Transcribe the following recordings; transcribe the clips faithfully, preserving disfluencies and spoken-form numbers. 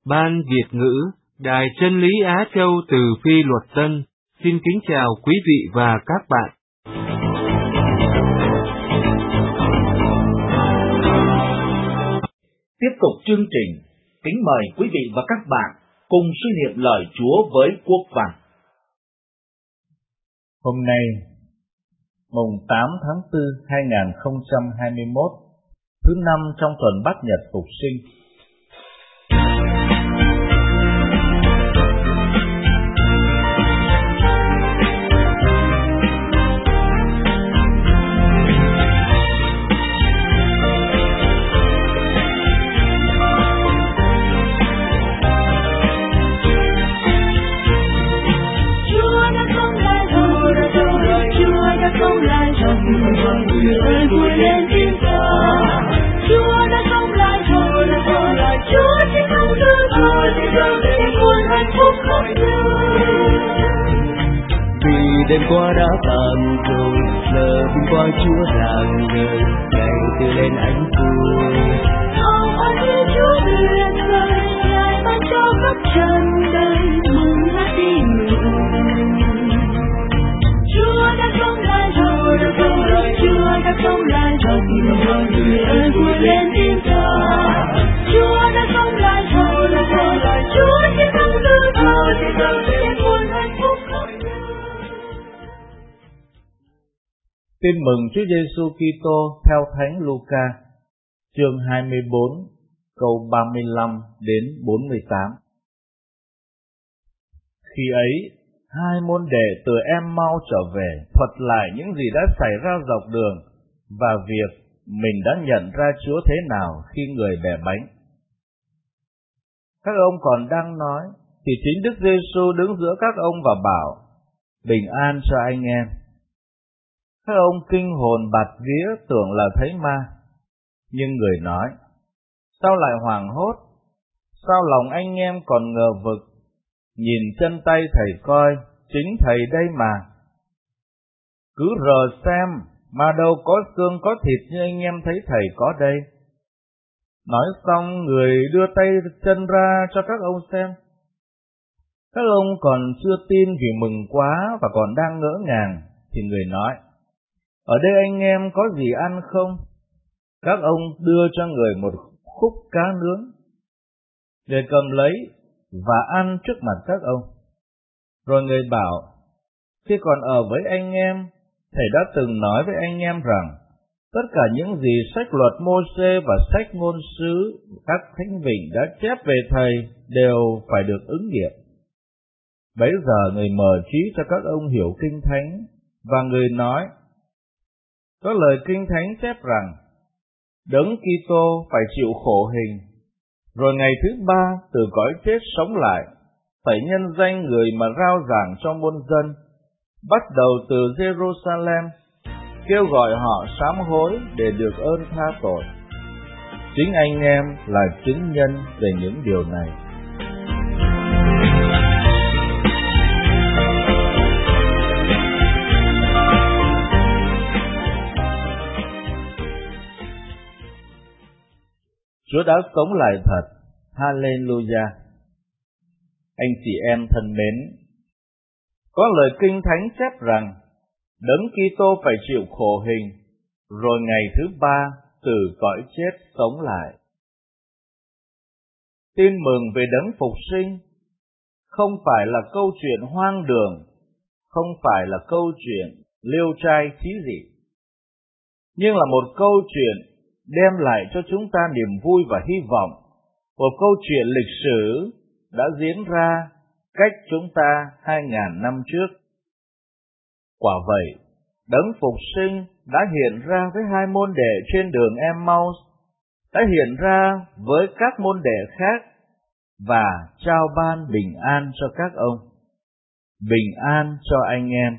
Ban Việt ngữ, Đài Chân lý Á Châu từ Phi Luật Tân, xin kính chào quý vị và các bạn. Tiếp tục chương trình, kính mời quý vị và các bạn cùng suy niệm lời Chúa với quốc văn. Hôm nay, mùng tám tháng tư năm hai nghìn không trăm hai mươi mốt, thứ năm trong tuần Bát Nhật Phục Sinh. Đêm qua đã tàn rồi, giờ vinh quang Chúa rạng ngời, ngày tươi lên ánh vui. Hồng ân Thiên Chúa tuyệt vời, Ngài ban cho khắp trần đời mừng hát tin mừng. Chúa đã sống lại rồi, đã sống lại, Chúa đã sống lại rồi, mọi người ơi vui lên tin ta. Chúa đã sống lại rồi, đã sống lại, Chúa chiến thắng tự do, chiến thắng thiên muôn hạnh phúc khắp nơi. Tin mừng Chúa Giêsu Kitô theo Thánh Luca, chương hai mươi bốn, câu ba mươi lăm đến bốn mươi tám. Khi ấy, hai môn đệ từ Em-mau trở về, thuật lại những gì đã xảy ra dọc đường và việc mình đã nhận ra Chúa thế nào khi người bẻ bánh. Các ông còn đang nói, thì chính Đức Giêsu đứng giữa các ông và bảo: bình an cho anh em. Các ông kinh hồn bạt vía, tưởng là thấy ma. Nhưng người nói: sao lại hoảng hốt? Sao lòng anh em còn ngờ vực? Nhìn chân tay thầy coi, chính thầy đây mà. Cứ rờ xem, mà đâu có xương có thịt như anh em thấy thầy có đây. Nói xong, người đưa tay chân ra cho các ông xem. Các ông còn chưa tin vì mừng quá và còn đang ngỡ ngàng, thì người nói: ở đây anh em có gì ăn không? Các ông đưa cho người một khúc cá nướng, để cầm lấy và ăn trước mặt các ông. Rồi người bảo: khi còn ở với anh em, thầy đã từng nói với anh em rằng tất cả những gì sách luật Mô-sê và sách ngôn sứ các thánh vịnh đã chép về thầy đều phải được ứng nghiệm. Bấy giờ người mở trí cho các ông hiểu kinh thánh, và người nói: có lời kinh thánh chép rằng Đấng Kitô phải chịu khổ hình, rồi ngày thứ ba từ cõi chết sống lại, phải nhân danh người mà rao giảng cho muôn dân, bắt đầu từ Jerusalem, kêu gọi họ sám hối để được ơn tha tội. Chính anh em là chứng nhân về những điều này. Chúa đã sống lại thật. Hallelujah. Anh chị em thân mến, có lời kinh thánh chép rằng Đấng Kitô phải chịu khổ hình, rồi ngày thứ ba từ cõi chết sống lại. Tin mừng về Đấng Phục Sinh không phải là câu chuyện hoang đường, không phải là câu chuyện liêu trai chí dị, nhưng là một câu chuyện đem lại cho chúng ta niềm vui và hy vọng, một câu chuyện lịch sử đã diễn ra cách chúng ta hai ngàn năm trước. Quả vậy, Đấng Phục Sinh đã hiện ra với hai môn đệ trên đường Em-mau, đã hiện ra với các môn đệ khác và trao ban bình an cho các ông. Bình an cho anh em.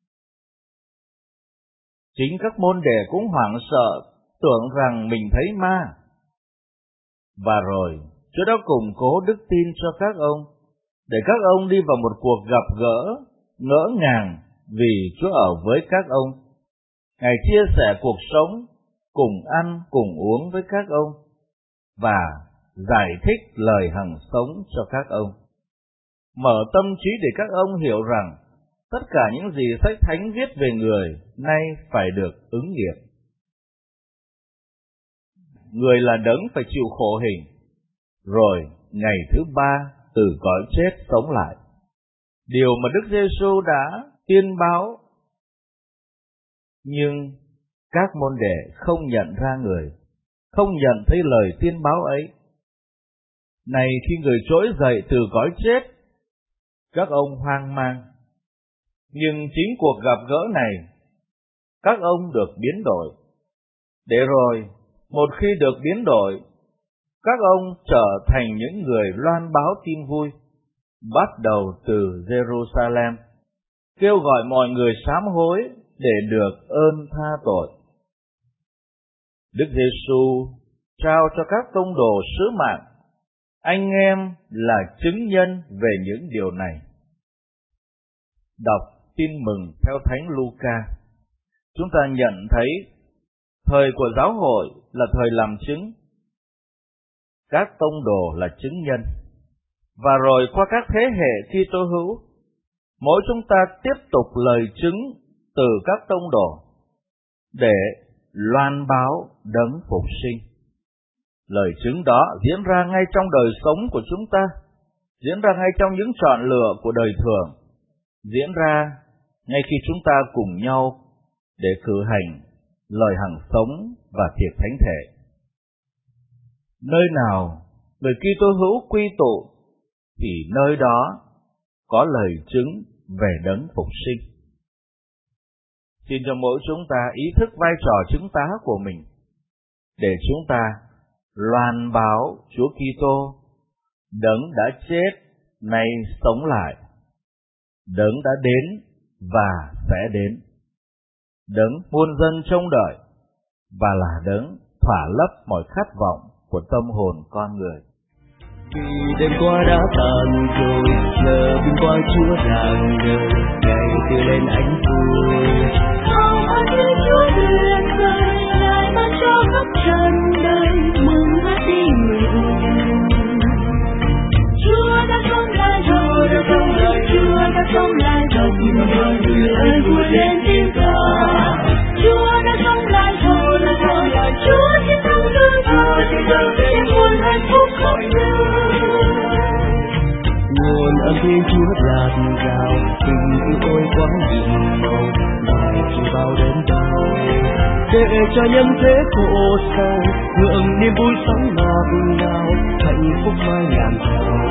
Chính các môn đệ cũng hoảng sợ, tưởng rằng mình thấy ma. Và rồi, Chúa đã củng cố đức tin cho các ông, để các ông đi vào một cuộc gặp gỡ, ngỡ ngàng vì Chúa ở với các ông. Ngài chia sẻ cuộc sống, cùng ăn, cùng uống với các ông. Và giải thích lời hằng sống cho các ông, mở tâm trí để các ông hiểu rằng tất cả những gì sách thánh viết về người nay phải được ứng nghiệm. Người là đấng phải chịu khổ hình, rồi ngày thứ ba từ cõi chết sống lại. Điều mà Đức Giêsu đã tiên báo, nhưng các môn đệ không nhận ra người, không nhận thấy lời tiên báo ấy. Này khi người trỗi dậy từ cõi chết, các ông hoang mang. Nhưng chính cuộc gặp gỡ này, các ông được biến đổi. Để rồi, một khi được biến đổi, các ông trở thành những người loan báo tin vui, bắt đầu từ Jerusalem, kêu gọi mọi người sám hối để được ơn tha tội. Đức Giêsu trao cho các tông đồ sứ mạng, anh em là chứng nhân về những điều này. Đọc tin mừng theo Thánh Luca, chúng ta nhận thấy thời của giáo hội là thời làm chứng, các tông đồ là chứng nhân, và rồi qua các thế hệ Kitô hữu, mỗi chúng ta tiếp tục lời chứng từ các tông đồ để loan báo đấng phục sinh. Lời chứng đó diễn ra ngay trong đời sống của chúng ta, diễn ra ngay trong những chọn lựa của đời thường, diễn ra ngay khi chúng ta cùng nhau để cử hành lời hằng sống và tiệc thánh thể. Nơi nào người Kitô hữu quy tụ thì nơi đó có lời chứng về đấng phục sinh. Xin cho mỗi chúng ta ý thức vai trò chứng tá của mình, để chúng ta loan báo Chúa Kitô, đấng đã chết nay sống lại, đấng đã đến và sẽ đến, đấng muôn dân trông đợi và là đấng thỏa lấp mọi khát vọng của tâm hồn con người. Vì đêm qua đã tàn rồi, giờ vinh quang Chúa rạng ngời, ngày tươi lên ánh vui. Hầu ơn Thiên Chúa tuyệt vời, Ngài ban cho khắp trần đời mừng hát tin mừng. Chúa đã sống lại rồi, đã sống lại, Chúa đã sống lại rồi, mọi người ơi vui lên tiếng ca. Chúa đã sống lại rồi, đã sống lại, Chúa chiến thắng tương thơ, thì giờ tiếng muôn hạnh phúc khắp nơi. Nguồn âm Thiên Chúa dạt dào, tình yêu ôi quá nhìn màu, ngài chỉ bao đến đâu để cho nhân thế khổ sâu hưởng niềm vui sống ngọt ngào, hạnh phúc mai ngàn trầu.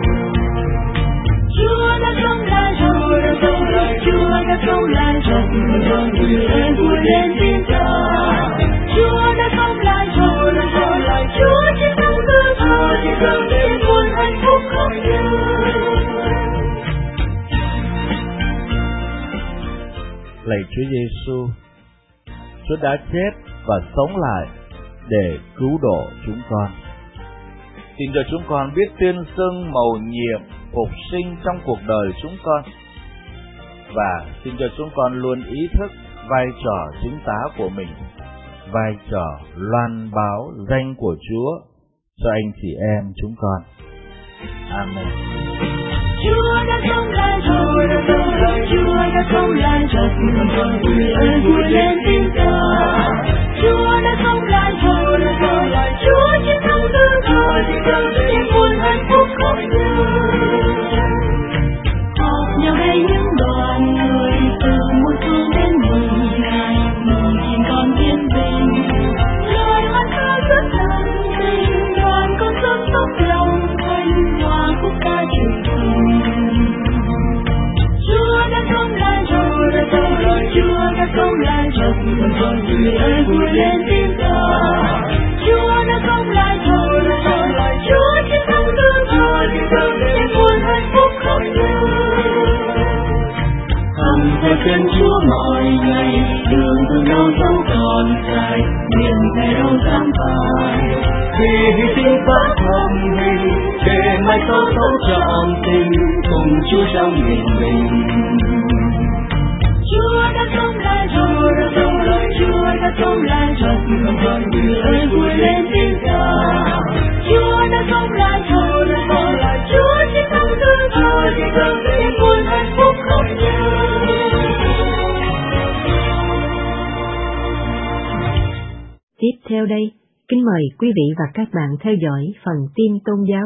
Chúa đã sống lại rồi, đã sống lại, Chúa đã sống lại rồi, mọi người ơi vui lên tiếng ca. Chúa đã sống lại rồi, đã sống lại, Chúa chiến thắng tương thơ, thì giờ tiếng muôn hạnh phúc khắp nơi. Lạy Chúa Giêsu, Chúa đã chết và sống lại để cứu độ chúng con. Xin cho chúng con biết tuyên xưng mầu nhiệm phục sinh trong cuộc đời chúng con, và xin cho chúng con luôn ý thức vai trò chứng tá của mình, vai trò loan báo danh của Chúa cho anh chị em chúng con. Amen. Chúa đã sống lại rồi, đã sống lại, Chúa đã sống lại rồi, mọi người ơi vui lên tiếng ca. Chúa đã sống lại rồi, đã sống lại, Chúa chiến thắng tương thơ, thì giờ tiếng muôn hạnh phúc khắp nơi. Họp nhau đây những đoàn người từ muôn phương đến mừng Ngài, mừng tin con yên bình. Lời hát ca rất thân tình, đoàn con sớm tóc lòng thanh hòa khúc ca truyền tình. Chúa đã sống lại rồi, đã sống lại, Chúa đã sống lại rồi, mọi người ơi vui lên tiếng ca. Chúa đã sống lại rồi, đã sống lại, Chúa chiến thắng tương thơ, thì giờ tiếng muôn hạnh phúc khắp nơi. Hằng theo chân Chúa mọi ngày, đường từ đâu dấu còn dài, miền về đâu dám phai. Khi hy sinh phát thầm hình, để mai sau sống trọn tình, cùng Chúa trong nghìn bình. Chúa đã sống lại rồi, đã sống lại, Chúa đã sống lại rồi, mọi người ơi vui lên tiếng ca. Chúa đã sống lại rồi, đừng bỏ lại Chúa chiến thắng từ thôi, thì cơn đêm buồn hạnh phúc không nhớ. Tiếp theo đây, kính mời quý vị và các bạn theo dõi phần tin tôn giáo.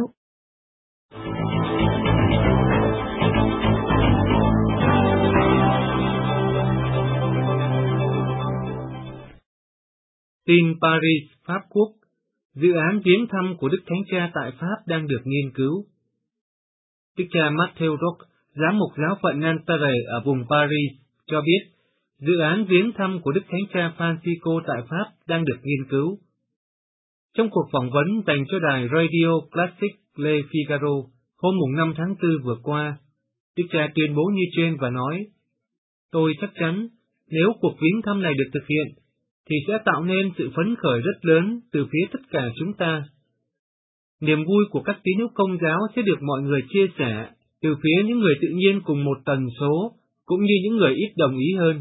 Tin Paris, Pháp Quốc. Dự án viếng thăm của Đức Thánh Cha tại Pháp đang được nghiên cứu. Đức cha Matthew Roque, giám mục giáo phận Nanterre ở vùng Paris, cho biết dự án viếng thăm của Đức Thánh Cha Francisco tại Pháp đang được nghiên cứu. Trong cuộc phỏng vấn dành cho đài Radio Classic Le Figaro hôm năm tháng tư vừa qua, Đức cha tuyên bố như trên và nói: Tôi chắc chắn nếu cuộc viếng thăm này được thực hiện, thì sẽ tạo nên sự phấn khởi rất lớn từ phía tất cả chúng ta. Niềm vui của các tín hữu Công giáo sẽ được mọi người chia sẻ từ phía những người tự nhiên cùng một tần số, cũng như những người ít đồng ý hơn.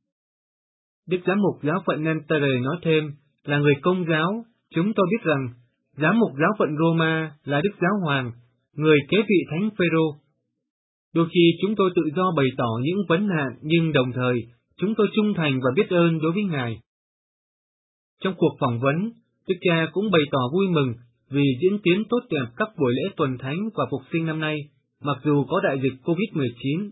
Đức giám mục giáo phận Nanterre nói thêm là người Công giáo, chúng tôi biết rằng giám mục giáo phận Roma là Đức Giáo Hoàng, người kế vị Thánh Phêrô. Đôi khi chúng tôi tự do bày tỏ những vấn nạn, nhưng đồng thời chúng tôi trung thành và biết ơn đối với Ngài. Trong cuộc phỏng vấn, Đức cha cũng bày tỏ vui mừng vì diễn tiến tốt đẹp các buổi lễ tuần thánh và phục sinh năm nay, mặc dù có đại dịch covid mười chín.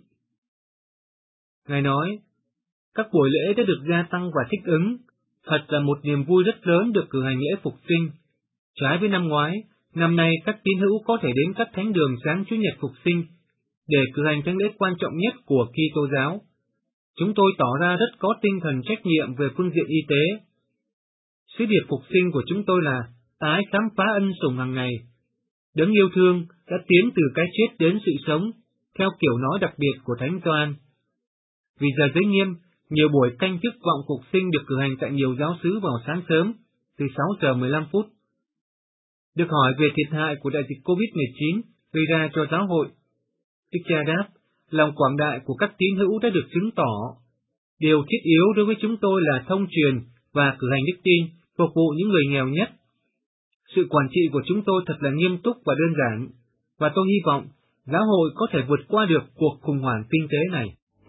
Ngài nói, các buổi lễ đã được gia tăng và thích ứng, thật là một niềm vui rất lớn được cử hành lễ phục sinh. Trái với năm ngoái, năm nay các tín hữu có thể đến các thánh đường sáng Chủ nhật phục sinh để cử hành thánh lễ quan trọng nhất của Kitô giáo. Chúng tôi tỏ ra rất có tinh thần trách nhiệm về phương diện y tế. Sứ điệp phục sinh của chúng tôi là tái khám phá ân sủng hàng ngày. Đấng yêu thương đã tiến từ cái chết đến sự sống, theo kiểu nói đặc biệt của Thánh Gioan. Vì giờ giới nghiêm, nhiều buổi canh chức vọng phục sinh được cử hành tại nhiều giáo xứ vào sáng sớm, từ sáu giờ mười lăm phút. Được hỏi về thiệt hại của đại dịch covid mười chín gây ra cho giáo hội, Đức cha đáp, lòng quảng đại của các tín hữu đã được chứng tỏ. Điều thiết yếu đối với chúng tôi là thông truyền và cử hành đức tin, phục vụ những người nghèo nhất. Sự quản trị của chúng tôi thật là nghiêm túc và đơn giản, và tôi hy vọng giáo hội có thể vượt qua được cuộc khủng hoảng kinh tế này.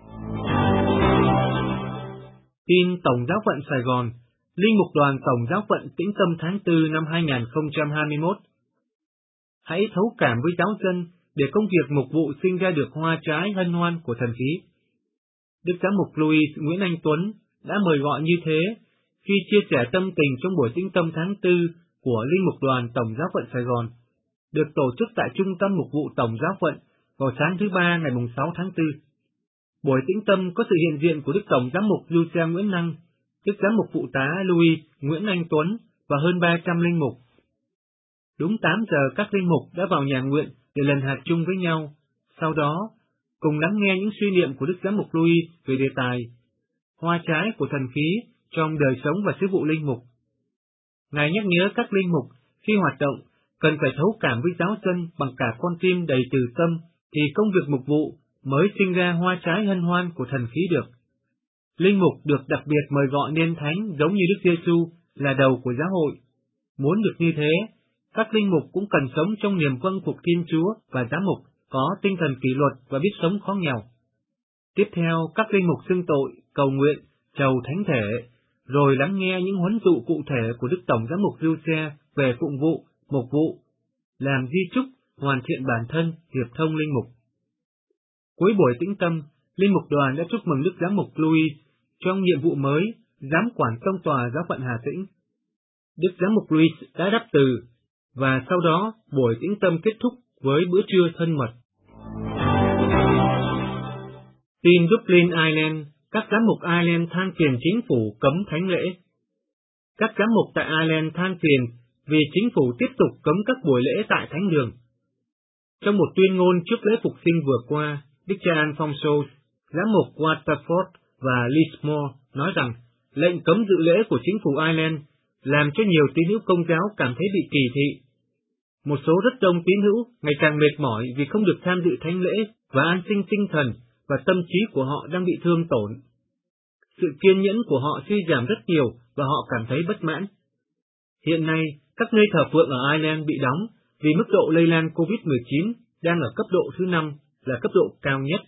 Tin Tổng giáo phận Sài Gòn, Linh mục đoàn Tổng giáo phận Tĩnh Tâm tháng tư năm hai nghìn không trăm hai mươi mốt. Hãy thấu cảm với giáo dân để công việc mục vụ sinh ra được hoa trái hân hoan của thần khí. Đức giám mục Louis Nguyễn Anh Tuấn đã mời gọi như thế khi chia sẻ tâm tình trong buổi tĩnh tâm tháng tư của Linh mục đoàn Tổng giáo phận Sài Gòn, được tổ chức tại Trung tâm Mục vụ Tổng giáo phận vào sáng thứ Ba ngày sáu tháng tư. Buổi tĩnh tâm có sự hiện diện của Đức Tổng giám mục Lucia Nguyễn Năng, Đức giám mục phụ tá Louis Nguyễn Anh Tuấn và hơn ba trăm linh mục. Đúng tám giờ các linh mục đã vào nhà nguyện để lần hạt chung với nhau, sau đó cùng lắng nghe những suy niệm của Đức giám mục Louis về đề tài hoa trái của thần khí trong đời sống và sứ vụ linh mục. Ngài nhắc nhớ các linh mục khi hoạt động cần phải thấu cảm với giáo dân bằng cả con tim đầy từ tâm, thì công việc mục vụ mới sinh ra hoa trái hân hoan của thần khí được. Linh mục được đặc biệt mời gọi nên thánh giống như Đức Giêsu là đầu của giáo hội. Muốn được như thế, các linh mục cũng cần sống trong niềm vâng phục Thiên Chúa và giám mục có tinh thần kỷ luật và biết sống khó nghèo. Tiếp theo, các linh mục xưng tội, cầu nguyện, chầu thánh thể, rồi lắng nghe những huấn dụ cụ thể của Đức Tổng giám mục Giuse về phụng vụ, mục vụ, làm di chúc, hoàn thiện bản thân, hiệp thông linh mục. Cuối buổi tĩnh tâm, linh mục đoàn đã chúc mừng Đức giám mục Louis trong nhiệm vụ mới, giám quản tông tòa giáo phận Hà Tĩnh. Đức giám mục Louis đã đáp từ, và sau đó buổi tĩnh tâm kết thúc với bữa trưa thân mật. Tin Dublin, Ireland, các giám mục Ireland than phiền chính phủ cấm thánh lễ. Các giám mục tại Ireland than phiền vì chính phủ tiếp tục cấm các buổi lễ tại thánh đường. Trong một tuyên ngôn trước lễ phục sinh vừa qua, Đức cha Alphonsus, giám mục Waterford và Lismore nói rằng lệnh cấm dự lễ của chính phủ Ireland làm cho nhiều tín hữu Công giáo cảm thấy bị kỳ thị. Một số rất đông tín hữu ngày càng mệt mỏi vì không được tham dự thánh lễ và an sinh tinh thần, và tâm trí của họ đang bị thương tổn. Sự kiên nhẫn của họ suy giảm rất nhiều và họ cảm thấy bất mãn. Hiện nay, các nơi thờ phượng ở Ireland bị đóng vì mức độ lây lan covid mười chín đang ở cấp độ thứ năm, là cấp độ cao nhất.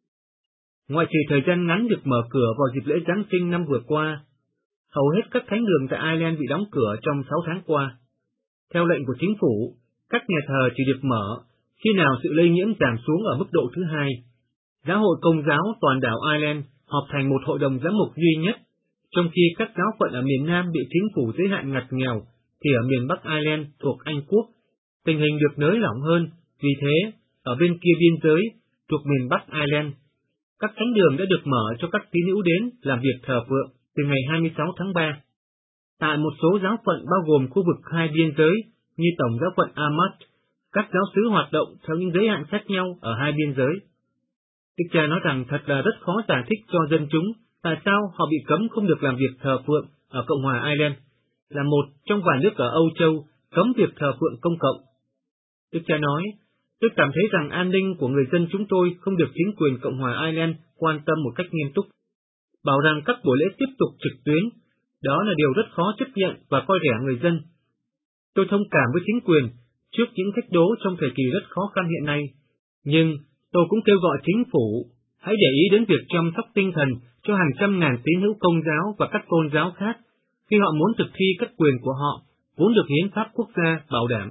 Ngoại trừ thời gian ngắn được mở cửa vào dịp lễ Giáng sinh năm vừa qua, hầu hết các thánh đường tại Ireland bị đóng cửa trong sáu tháng qua. Theo lệnh của chính phủ, các nhà thờ chỉ được mở khi nào sự lây nhiễm giảm xuống ở mức độ thứ hai. Giáo hội Công giáo toàn đảo Ireland họp thành một hội đồng giám mục duy nhất, trong khi các giáo phận ở miền Nam bị chính phủ giới hạn ngặt nghèo, thì ở miền Bắc Ireland thuộc Anh Quốc, tình hình được nới lỏng hơn. Vì thế, ở bên kia biên giới, thuộc miền Bắc Ireland, các thánh đường đã được mở cho các tín hữu đến làm việc thờ phượng từ ngày hai mươi sáu tháng ba. Tại một số giáo phận bao gồm khu vực hai biên giới như Tổng giáo phận Armagh, các giáo xứ hoạt động theo những giới hạn khác nhau ở hai biên giới. Đức cha nói rằng thật là rất khó giải thích cho dân chúng tại sao họ bị cấm không được làm việc thờ phượng ở Cộng hòa Ireland, là một trong vài nước ở Âu Châu cấm việc thờ phượng công cộng. Đức cha nói, tôi cảm thấy rằng an ninh của người dân chúng tôi không được chính quyền Cộng hòa Ireland quan tâm một cách nghiêm túc. Bảo rằng các buổi lễ tiếp tục trực tuyến, đó là điều rất khó chấp nhận và coi rẻ người dân. Tôi thông cảm với chính quyền trước những thách đố trong thời kỳ rất khó khăn hiện nay, nhưng tôi cũng kêu gọi chính phủ hãy để ý đến việc chăm sóc tinh thần cho hàng trăm ngàn tín hữu Công giáo và các tôn giáo khác khi họ muốn thực thi các quyền của họ vốn được hiến pháp quốc gia bảo đảm.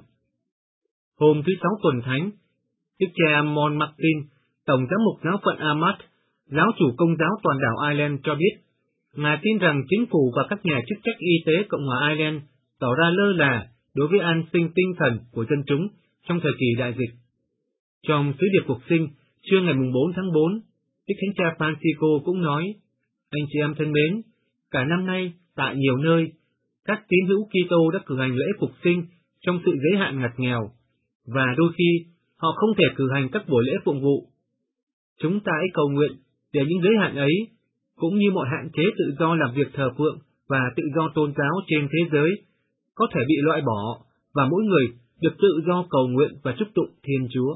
Hôm thứ Sáu tuần thánh, Đức cha Mon Martin, Tổng giám mục giáo phận Armagh, giáo chủ Công giáo toàn đảo Ireland cho biết, Ngài tin rằng chính phủ và các nhà chức trách y tế Cộng hòa Ireland tỏ ra lơ là đối với an sinh tinh thần của dân chúng trong thời kỳ đại dịch. Trong sứ điệp phục sinh, trưa ngày bốn tháng tư, Đức Thánh cha Francisco cũng nói, anh chị em thân mến, cả năm nay, tại nhiều nơi, các tín hữu Kitô đã cử hành lễ phục sinh trong sự giới hạn ngặt nghèo, và đôi khi họ không thể cử hành các buổi lễ phụng vụ. Chúng ta hãy cầu nguyện để những giới hạn ấy, cũng như mọi hạn chế tự do làm việc thờ phượng và tự do tôn giáo trên thế giới, có thể bị loại bỏ, và mỗi người được tự do cầu nguyện và chúc tụng Thiên Chúa.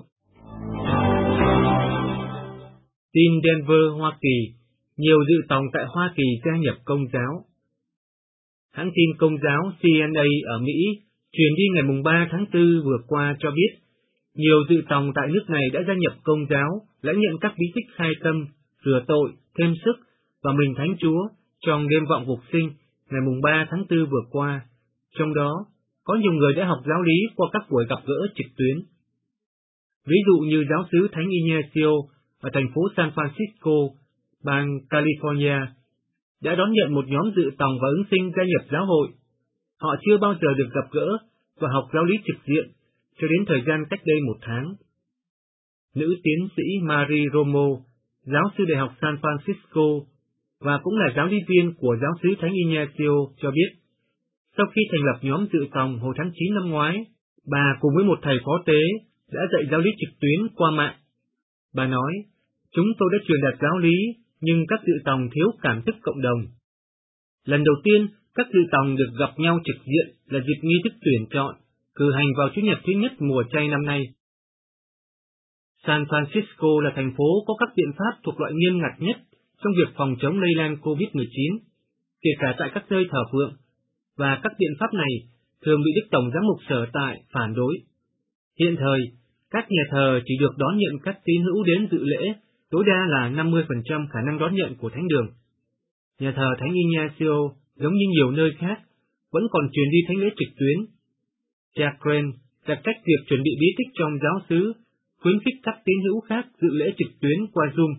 Tin Denver, Hoa Kỳ, nhiều dự tòng tại Hoa Kỳ gia nhập Công giáo. Hãng tin Công giáo C N A ở Mỹ truyền đi ngày ba tháng tư vừa qua cho biết, nhiều dự tòng tại nước này đã gia nhập Công giáo, lãnh nhận các bí tích khai tâm, rửa tội, thêm sức và mình Thánh Chúa trong đêm vọng phục sinh ngày ba tháng tư vừa qua. Trong đó, có nhiều người đã học giáo lý qua các buổi gặp gỡ trực tuyến. Ví dụ như giáo xứ Thánh Ignacio ở thành phố San Francisco, bang California, đã đón nhận một nhóm dự tòng và ứng sinh gia nhập giáo hội. Họ chưa bao giờ được gặp gỡ và học giáo lý trực diện cho đến thời gian cách đây một tháng. Nữ tiến sĩ Marie Romo, giáo sư Đại học San Francisco, và cũng là giáo lý viên của giáo xứ Thánh Ignacio cho biết, sau khi thành lập nhóm dự tòng hồi tháng chín năm ngoái, bà cùng với một thầy phó tế đã dạy giáo lý trực tuyến qua mạng. Bà nói, chúng tôi đã truyền đạt giáo lý, nhưng các dự tòng thiếu cảm thức cộng đồng. Lần đầu tiên, các dự tòng được gặp nhau trực diện là dịp nghi thức tuyển chọn, cử hành vào Chủ nhật thứ nhất mùa chay năm nay. San Francisco là thành phố có các biện pháp thuộc loại nghiêm ngặt nhất trong việc phòng chống lây lan covid mười chín, kể cả tại các nơi thờ phượng, và các biện pháp này thường bị Đức Tổng giám mục sở tại phản đối. Hiện thời, các nhà thờ chỉ được đón nhận các tín hữu đến dự lễ, tối đa là năm mươi phần trăm khả năng đón nhận của thánh đường. Nhà thờ Thánh Ignacio, giống như nhiều nơi khác, vẫn còn truyền đi thánh lễ trực tuyến. Cha Crane đặc trách việc chuẩn bị bí tích trong giáo xứ, khuyến khích các tín hữu khác dự lễ trực tuyến qua Zoom.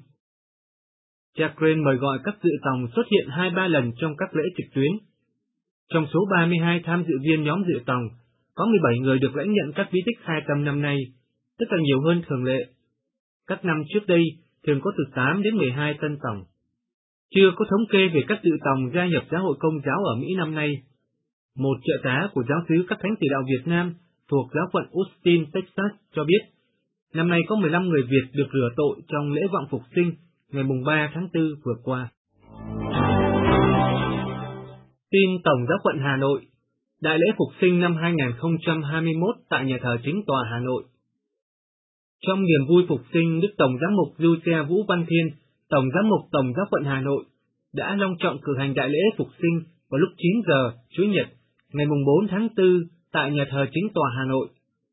Cha Crane mời gọi các dự tòng xuất hiện hai ba lần trong các lễ trực tuyến. Trong số ba mươi hai tham dự viên nhóm dự tòng, có mười bảy người được lãnh nhận các bí tích khai tâm năm nay, tức là nhiều hơn thường lệ. Các năm trước đây thường có từ tám đến mười hai tân tòng. Chưa có thống kê về các dự tòng gia nhập giáo hội Công giáo ở Mỹ năm nay. Một trợ tá của giáo xứ các thánh tử đạo Việt Nam thuộc giáo phận Austin, Texas cho biết, năm nay có mười lăm người Việt được rửa tội trong lễ vọng phục sinh ngày ba tháng tư vừa qua. Tin Tổng giáo phận Hà Nội, đại lễ phục sinh năm hai nghìn không trăm hai mươi mốt tại nhà thờ Chính tòa Hà Nội. Trong niềm vui phục sinh, Đức Tổng giám mục Du Xe Vũ Văn Thiên, Tổng giám mục Tổng giáo phận Hà Nội, đã long trọng cử hành đại lễ phục sinh vào lúc chín giờ Chủ nhật, ngày bốn tháng tư tại nhà thờ chính tòa Hà Nội.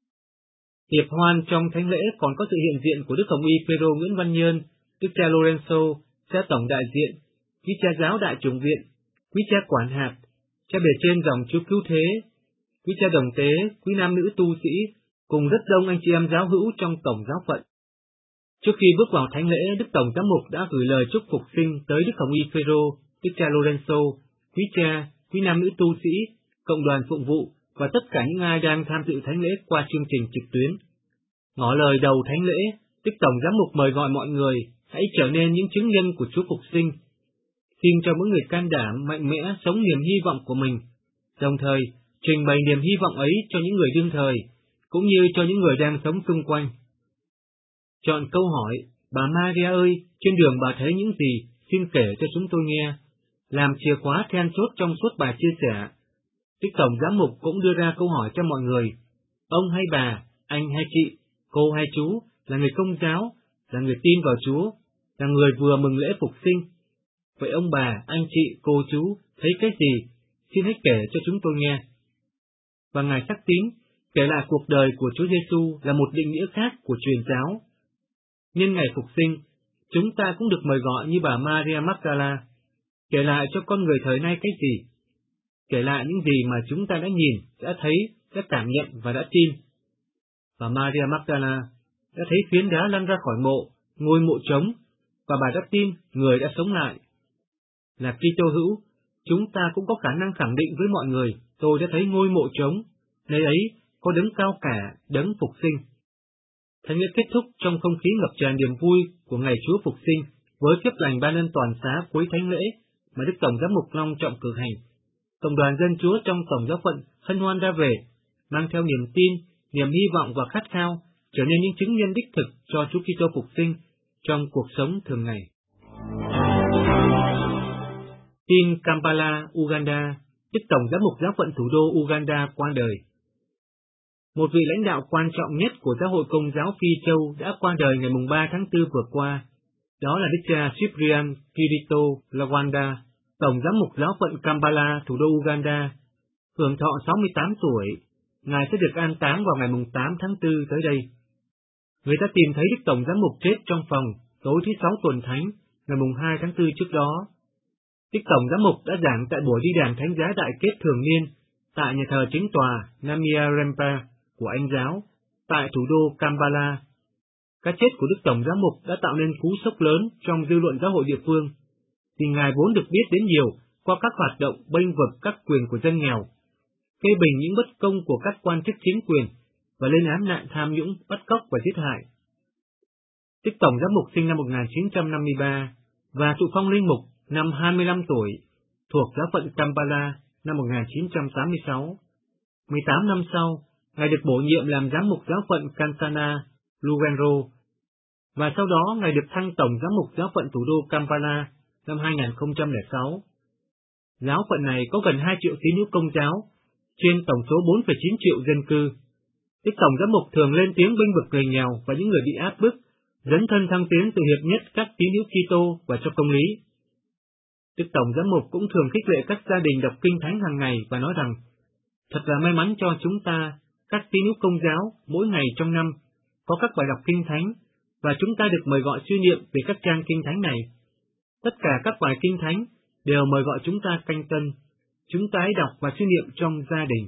Tiệc hoan trong thánh lễ còn có sự hiện diện của Đức Hồng Y Phêrô Nguyễn Văn Nhơn, Đức cha Lorenzo, cha tổng đại diện, quý cha giáo đại chủng viện, quý cha quản hạt, cha bề trên dòng Chúa Cứu Thế, quý cha đồng tế, quý nam nữ tu sĩ, cùng rất đông anh chị em giáo hữu trong tổng giáo phận. Trước khi bước vào thánh lễ, Đức Tổng Giám mục đã gửi lời chúc phục sinh tới Đức Hồng Y Phêrô, Đức cha Lorenzo, quý cha, quý nam nữ tu sĩ, cộng đoàn phụng vụ và tất cả những ai đang tham dự thánh lễ qua chương trình trực tuyến. Ngỏ lời đầu thánh lễ, Đức Tổng Giám mục mời gọi mọi người hãy trở nên những chứng nhân của Chúa phục sinh. Xin cho mỗi người can đảm, mạnh mẽ sống niềm hy vọng của mình, đồng thời trình bày niềm hy vọng ấy cho những người đương thời, cũng như cho những người đang sống xung quanh. Chọn câu hỏi, bà Maria ơi, trên đường bà thấy những gì, xin kể cho chúng tôi nghe, làm chìa khóa then chốt trong suốt bài chia sẻ. Đức Tổng Giám mục cũng đưa ra câu hỏi cho mọi người, ông hay bà, anh hay chị, cô hay chú, là người Công giáo, là người tin vào Chúa, là người vừa mừng lễ phục sinh. Vậy ông bà, anh chị, cô chú thấy cái gì? Xin hãy kể cho chúng tôi nghe. Và Ngài Sắc Tín kể lại cuộc đời của Chúa Giêsu là một định nghĩa khác của truyền giáo. Nhân ngày phục sinh, chúng ta cũng được mời gọi như bà Maria Magdala, kể lại cho con người thời nay cái gì? Kể lại những gì mà chúng ta đã nhìn, đã thấy, đã cảm nhận và đã tin. Và Maria Magdala đã thấy phiến đá lăn ra khỏi mộ, ngôi mộ trống, và bà đã tin người đã sống lại. Là Kitô hữu, chúng ta cũng có khả năng khẳng định với mọi người, tôi đã thấy ngôi mộ trống, nơi ấy có đấng cao cả, đấng phục sinh. Thánh lễ kết thúc trong không khí ngập tràn niềm vui của ngày Chúa phục sinh với phép lành ban ơn toàn xá cuối thánh lễ mà Đức Tổng Giám mục long trọng cử hành. Cộng đoàn dân Chúa trong tổng giáo phận hân hoan ra về, mang theo niềm tin, niềm hy vọng và khát khao, trở nên những chứng nhân đích thực cho Chúa Kitô phục sinh trong cuộc sống thường ngày. Tin Kampala, Uganda, Đức Tổng Giám mục giáo phận thủ đô Uganda qua đời. Một vị lãnh đạo quan trọng nhất của giáo hội Công giáo Phi Châu đã qua đời ngày ba tháng tư vừa qua. Đó là Đức cha Cyprian Kirito Lawanda, Tổng Giám mục giáo phận Kampala, thủ đô Uganda. Hưởng thọ sáu mươi tám tuổi, Ngài sẽ được an táng vào ngày tám tháng tư tới đây. Người ta tìm thấy Đức Tổng Giám mục chết trong phòng tối thứ sáu tuần thánh, ngày hai tháng tư trước đó. Đức Tổng Giám mục đã giảng tại buổi đi đàn thánh giá đại kết thường niên tại nhà thờ chính tòa Namia Rempa của Anh giáo, tại thủ đô Kampala. Cái chết của Đức Tổng Giám mục đã tạo nên cú sốc lớn trong dư luận giáo hội địa phương, vì Ngài vốn được biết đến nhiều qua các hoạt động bênh vực các quyền của dân nghèo, phê bình những bất công của các quan chức chính quyền và lên án nạn tham nhũng, bắt cóc và giết hại. Đức Tổng Giám mục sinh năm một nghìn chín trăm năm mươi ba và thụ phong linh mục năm hai mươi lăm tuổi, thuộc giáo phận Kampala năm một nghìn chín trăm tám mươi sáu. mười tám năm sau, Ngài được bổ nhiệm làm giám mục giáo phận Kansana, Luwenro, và sau đó Ngài được thăng tổng giám mục giáo phận thủ đô Kampala năm hai nghìn không trăm lẻ sáu. Giáo phận này có gần hai triệu tín hữu Công giáo, trên tổng số bốn phẩy chín triệu dân cư. Đức Tổng Giám mục thường lên tiếng bênh vực người nghèo và những người bị áp bức, dấn thân thăng tiến sự hiệp nhất các tín hữu Kitô và cho công lý. Đức Tổng Giám mục cũng thường khích lệ các gia đình đọc kinh thánh hàng ngày và nói rằng, thật là may mắn cho chúng ta, các tín hữu Công giáo, mỗi ngày trong năm, có các bài đọc kinh thánh, và chúng ta được mời gọi suy niệm về các trang kinh thánh này. Tất cả các bài kinh thánh đều mời gọi chúng ta canh tân, chúng ta hãy đọc và suy niệm trong gia đình.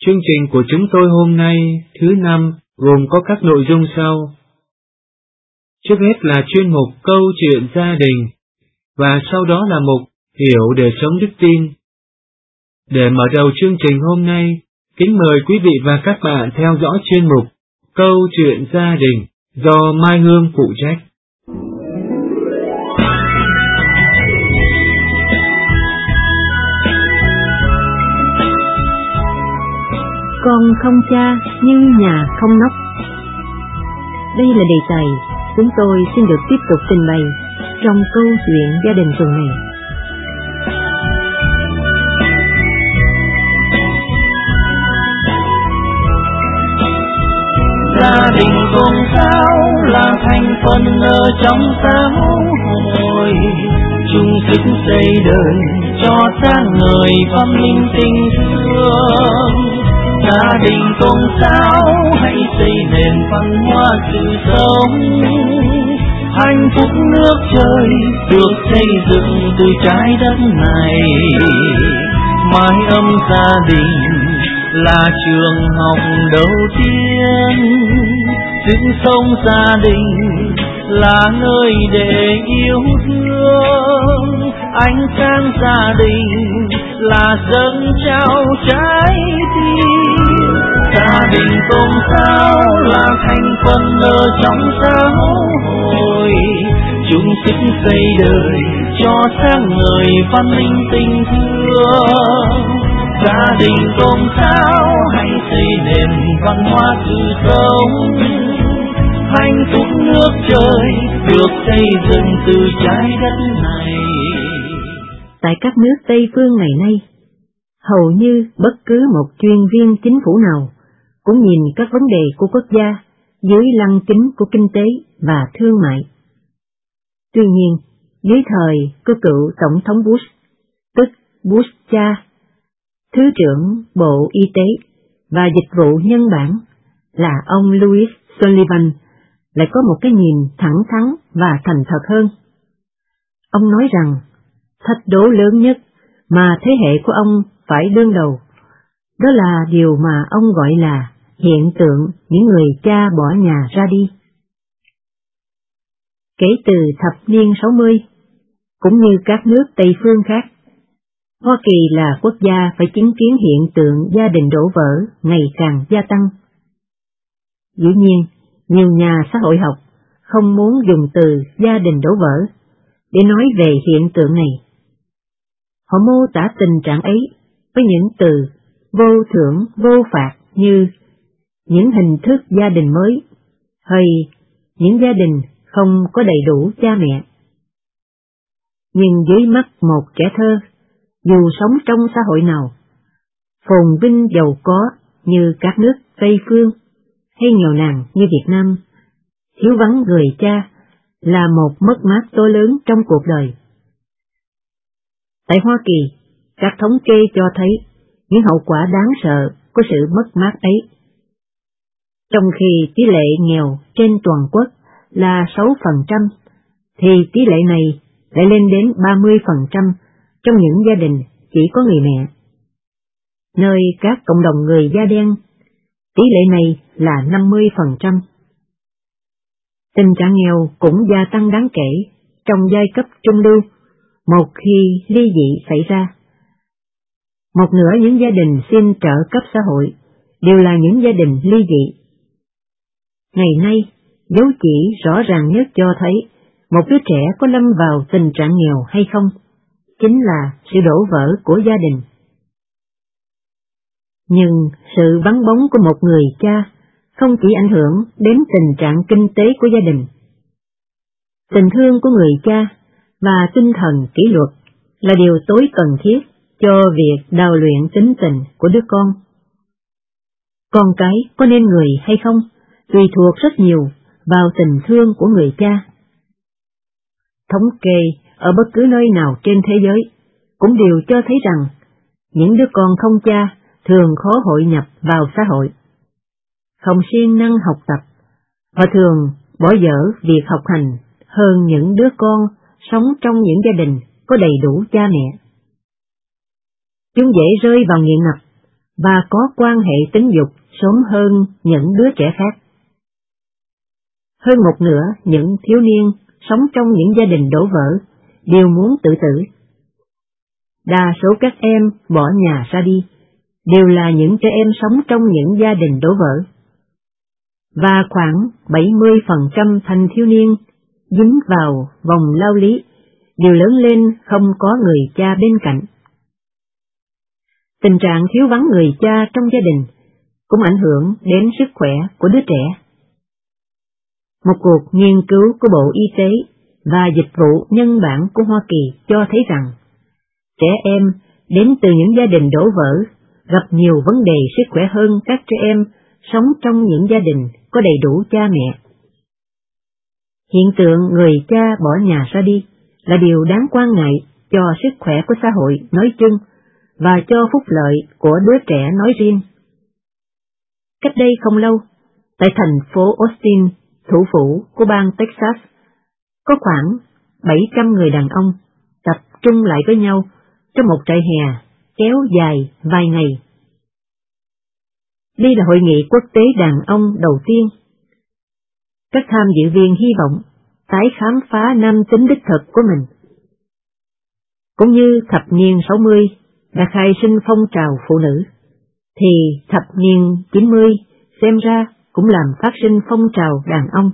Chương trình của chúng tôi hôm nay, thứ năm, gồm có các nội dung sau. Trước hết là chuyên mục Câu chuyện gia đình, và sau đó là mục Hiểu để sống đức tin. Để mở đầu chương trình hôm nay, kính mời quý vị và các bạn theo dõi chuyên mục Câu chuyện gia đình do Mai Hương phụ trách. Con không cha như nhà không nóc. Đây là đề tài chúng tôi xin được tiếp tục trình bày trong câu chuyện gia đình tuần này. Gia đình con sao là thành phần ở trong xã hội, chung sức xây đời cho sáng ngời văn minh tình thương. Gia đình con sao hãy xây nền văn hóa sự sống, hạnh phúc nước trời được xây dựng từ trái đất này. Mái ấm gia đình là trường học đầu tiên, sự sống gia đình là nơi để yêu thương. Ánh sáng gia đình là dâng trao trái tim. Gia đình tôn sao là thành phần ở trong xã hội, chung sức xây đời cho sáng ngời văn minh tình thương. Gia đình tôn sao hãy xây nền văn hóa sự sống, hạnh phúc nước trời được xây dựng từ trái đất này. Tại các nước Tây phương ngày nay, hầu như bất cứ một chuyên viên chính phủ nào cũng nhìn các vấn đề của quốc gia dưới lăng kính của kinh tế và thương mại. Tuy nhiên, dưới thời của cựu Tổng thống Bush, tức Bush cha, Thứ trưởng Bộ Y tế và Dịch vụ Nhân bản là ông Louis Sullivan lại có một cái nhìn thẳng thắn và thành thật hơn. Ông nói rằng thách đố lớn nhất mà thế hệ của ông phải đương đầu, đó là điều mà ông gọi là hiện tượng những người cha bỏ nhà ra đi. Kể từ thập niên sáu mươi, cũng như các nước Tây phương khác, Hoa Kỳ là quốc gia phải chứng kiến hiện tượng gia đình đổ vỡ ngày càng gia tăng. Dĩ nhiên, nhiều nhà xã hội học không muốn dùng từ gia đình đổ vỡ để nói về hiện tượng này. Họ mô tả tình trạng ấy với những từ vô thưởng vô phạt như những hình thức gia đình mới hay những gia đình không có đầy đủ cha mẹ. Nhưng dưới mắt một trẻ thơ, dù sống trong xã hội nào, phồn vinh giàu có như các nước Tây phương hay nghèo nàn như Việt Nam, thiếu vắng người cha là một mất mát to lớn trong cuộc đời. Tại Hoa Kỳ, các thống kê cho thấy những hậu quả đáng sợ của sự mất mát ấy. Trong khi tỷ lệ nghèo trên toàn quốc là sáu phần trăm, thì tỷ lệ này lại lên đến ba mươi phần trăm trong những gia đình chỉ có người mẹ. Nơi các cộng đồng người da đen, tỷ lệ này là năm mươi phần trăm. Tình trạng nghèo cũng gia tăng đáng kể trong giai cấp trung lưu một khi ly dị xảy ra. Một nửa những gia đình xin trợ cấp xã hội đều là những gia đình ly dị. Ngày nay, dấu chỉ rõ ràng nhất cho thấy một đứa trẻ có lâm vào tình trạng nghèo hay không, chính là sự đổ vỡ của gia đình. Nhưng sự vắng bóng của một người cha không chỉ ảnh hưởng đến tình trạng kinh tế của gia đình. Tình thương của người cha và tinh thần kỷ luật là điều tối cần thiết cho việc đào luyện tính tình của đứa con. Con cái có nên người hay không tùy thuộc rất nhiều vào tình thương của người cha. Thống kê ở bất cứ nơi nào trên thế giới cũng đều cho thấy rằng những đứa con không cha thường khó hội nhập vào xã hội, không siêng năng học tập và thường bỏ dở việc học hành hơn những đứa con sống trong những gia đình có đầy đủ cha mẹ. Chúng dễ rơi vào nghiện ngập và có quan hệ tính dục sớm hơn những đứa trẻ khác. Hơn một nửa những thiếu niên sống trong những gia đình đổ vỡ đều muốn tự tử. Đa số các em bỏ nhà ra đi đều là những trẻ em sống trong những gia đình đổ vỡ. Và khoảng bảy mươi phần trăm thanh thiếu niên dính vào vòng lao lý đều lớn lên không có người cha bên cạnh. Tình trạng thiếu vắng người cha trong gia đình cũng ảnh hưởng đến sức khỏe của đứa trẻ. Một cuộc nghiên cứu của Bộ Y tế và Dịch vụ Nhân bản của Hoa Kỳ cho thấy rằng trẻ em đến từ những gia đình đổ vỡ gặp nhiều vấn đề sức khỏe hơn các trẻ em sống trong những gia đình có đầy đủ cha mẹ. Hiện tượng người cha bỏ nhà ra đi là điều đáng quan ngại cho sức khỏe của xã hội nói chung và cho phúc lợi của đứa trẻ nói riêng. Cách đây không lâu, tại thành phố Austin, thủ phủ của bang Texas, có khoảng bảy trăm người đàn ông tập trung lại với nhau trong một trại hè kéo dài vài ngày. Đây là hội nghị quốc tế đàn ông đầu tiên. Các tham dự viên hy vọng tái khám phá nam tính đích thực của mình. Cũng như thập niên sáu mươi đã khai sinh phong trào phụ nữ, thì thập niên chín mươi xem ra cũng làm phát sinh phong trào đàn ông.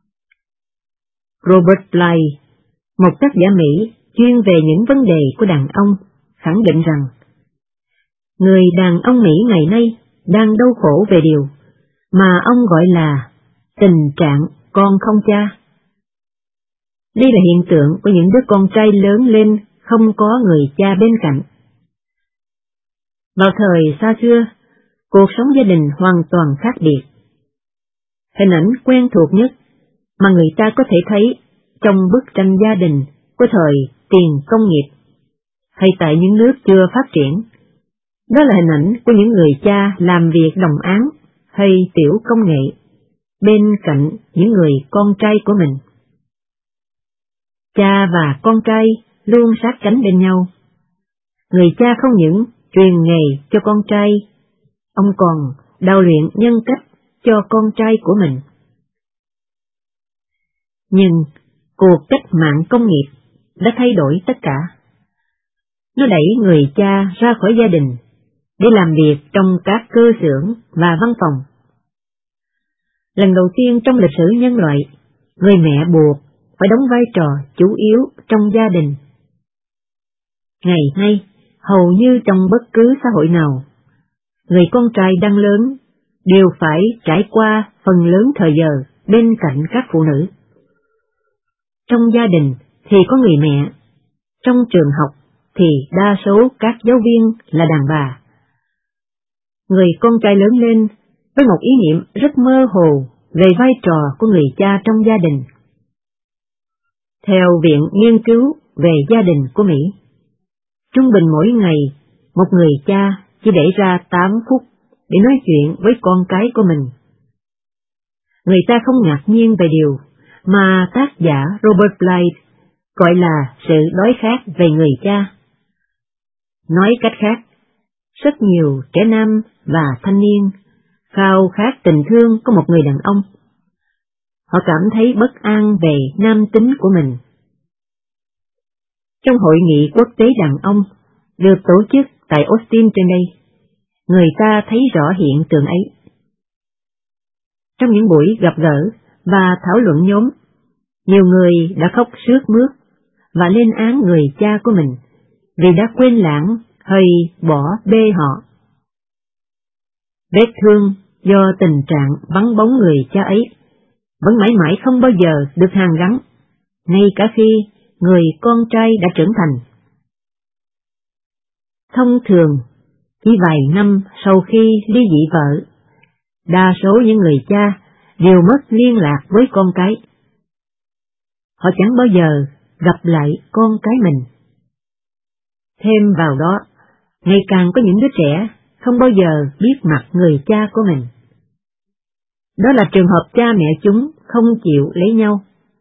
Robert Bly, một tác giả Mỹ chuyên về những vấn đề của đàn ông, khẳng định rằng người đàn ông Mỹ ngày nay đang đau khổ về điều mà ông gọi là tình trạng con không cha. Đây là hiện tượng của những đứa con trai lớn lên không có người cha bên cạnh. Vào thời xa xưa, cuộc sống gia đình hoàn toàn khác biệt. Hình ảnh quen thuộc nhất mà người ta có thể thấy trong bức tranh gia đình của thời tiền công nghiệp hay tại những nước chưa phát triển, đó là hình ảnh của những người cha làm việc đồng áng hay tiểu công nghệ bên cạnh những người con trai của mình. Cha và con trai luôn sát cánh bên nhau. Người cha không những truyền nghề cho con trai, ông còn đào luyện nhân cách cho con trai của mình. Nhưng cuộc cách mạng công nghiệp đã thay đổi tất cả. Nó đẩy người cha ra khỏi gia đình để làm việc trong các cơ xưởng và văn phòng. Lần đầu tiên trong lịch sử nhân loại, người mẹ buộc phải đóng vai trò chủ yếu trong gia đình. Ngày nay, hầu như trong bất cứ xã hội nào, người con trai đang lớn đều phải trải qua phần lớn thời giờ bên cạnh các phụ nữ. Trong gia đình thì có người mẹ, trong trường học thì đa số các giáo viên là đàn bà. Người con trai lớn lên với một ý niệm rất mơ hồ về vai trò của người cha trong gia đình. Theo Viện Nghiên cứu về gia đình của Mỹ, trung bình mỗi ngày một người cha chỉ để ra tám phút để nói chuyện với con cái của mình. Người ta không ngạc nhiên về điều mà tác giả Robert Bly gọi là sự đói khát về người cha. Nói cách khác, rất nhiều trẻ nam và thanh niên khao khát tình thương của một người đàn ông. Họ cảm thấy bất an về nam tính của mình. Trong hội nghị quốc tế đàn ông được tổ chức tại Austin trên đây, người ta thấy rõ hiện tượng ấy. Trong những buổi gặp gỡ và thảo luận nhóm, nhiều người đã khóc sướt mướt và lên án người cha của mình vì đã quên lãng hay bỏ bê họ. Vết thương do tình trạng vắng bóng người cha ấy vẫn mãi mãi không bao giờ được hàn gắn, ngay cả khi người con trai đã trưởng thành. Thông thường, chỉ vài năm sau khi ly dị vợ, đa số những người cha đều mất liên lạc với con cái. Họ chẳng bao giờ gặp lại con cái mình. Thêm vào đó, ngày càng có những đứa trẻ không bao giờ biết mặt người cha của mình. Đó là trường hợp cha mẹ chúng không chịu lấy nhau.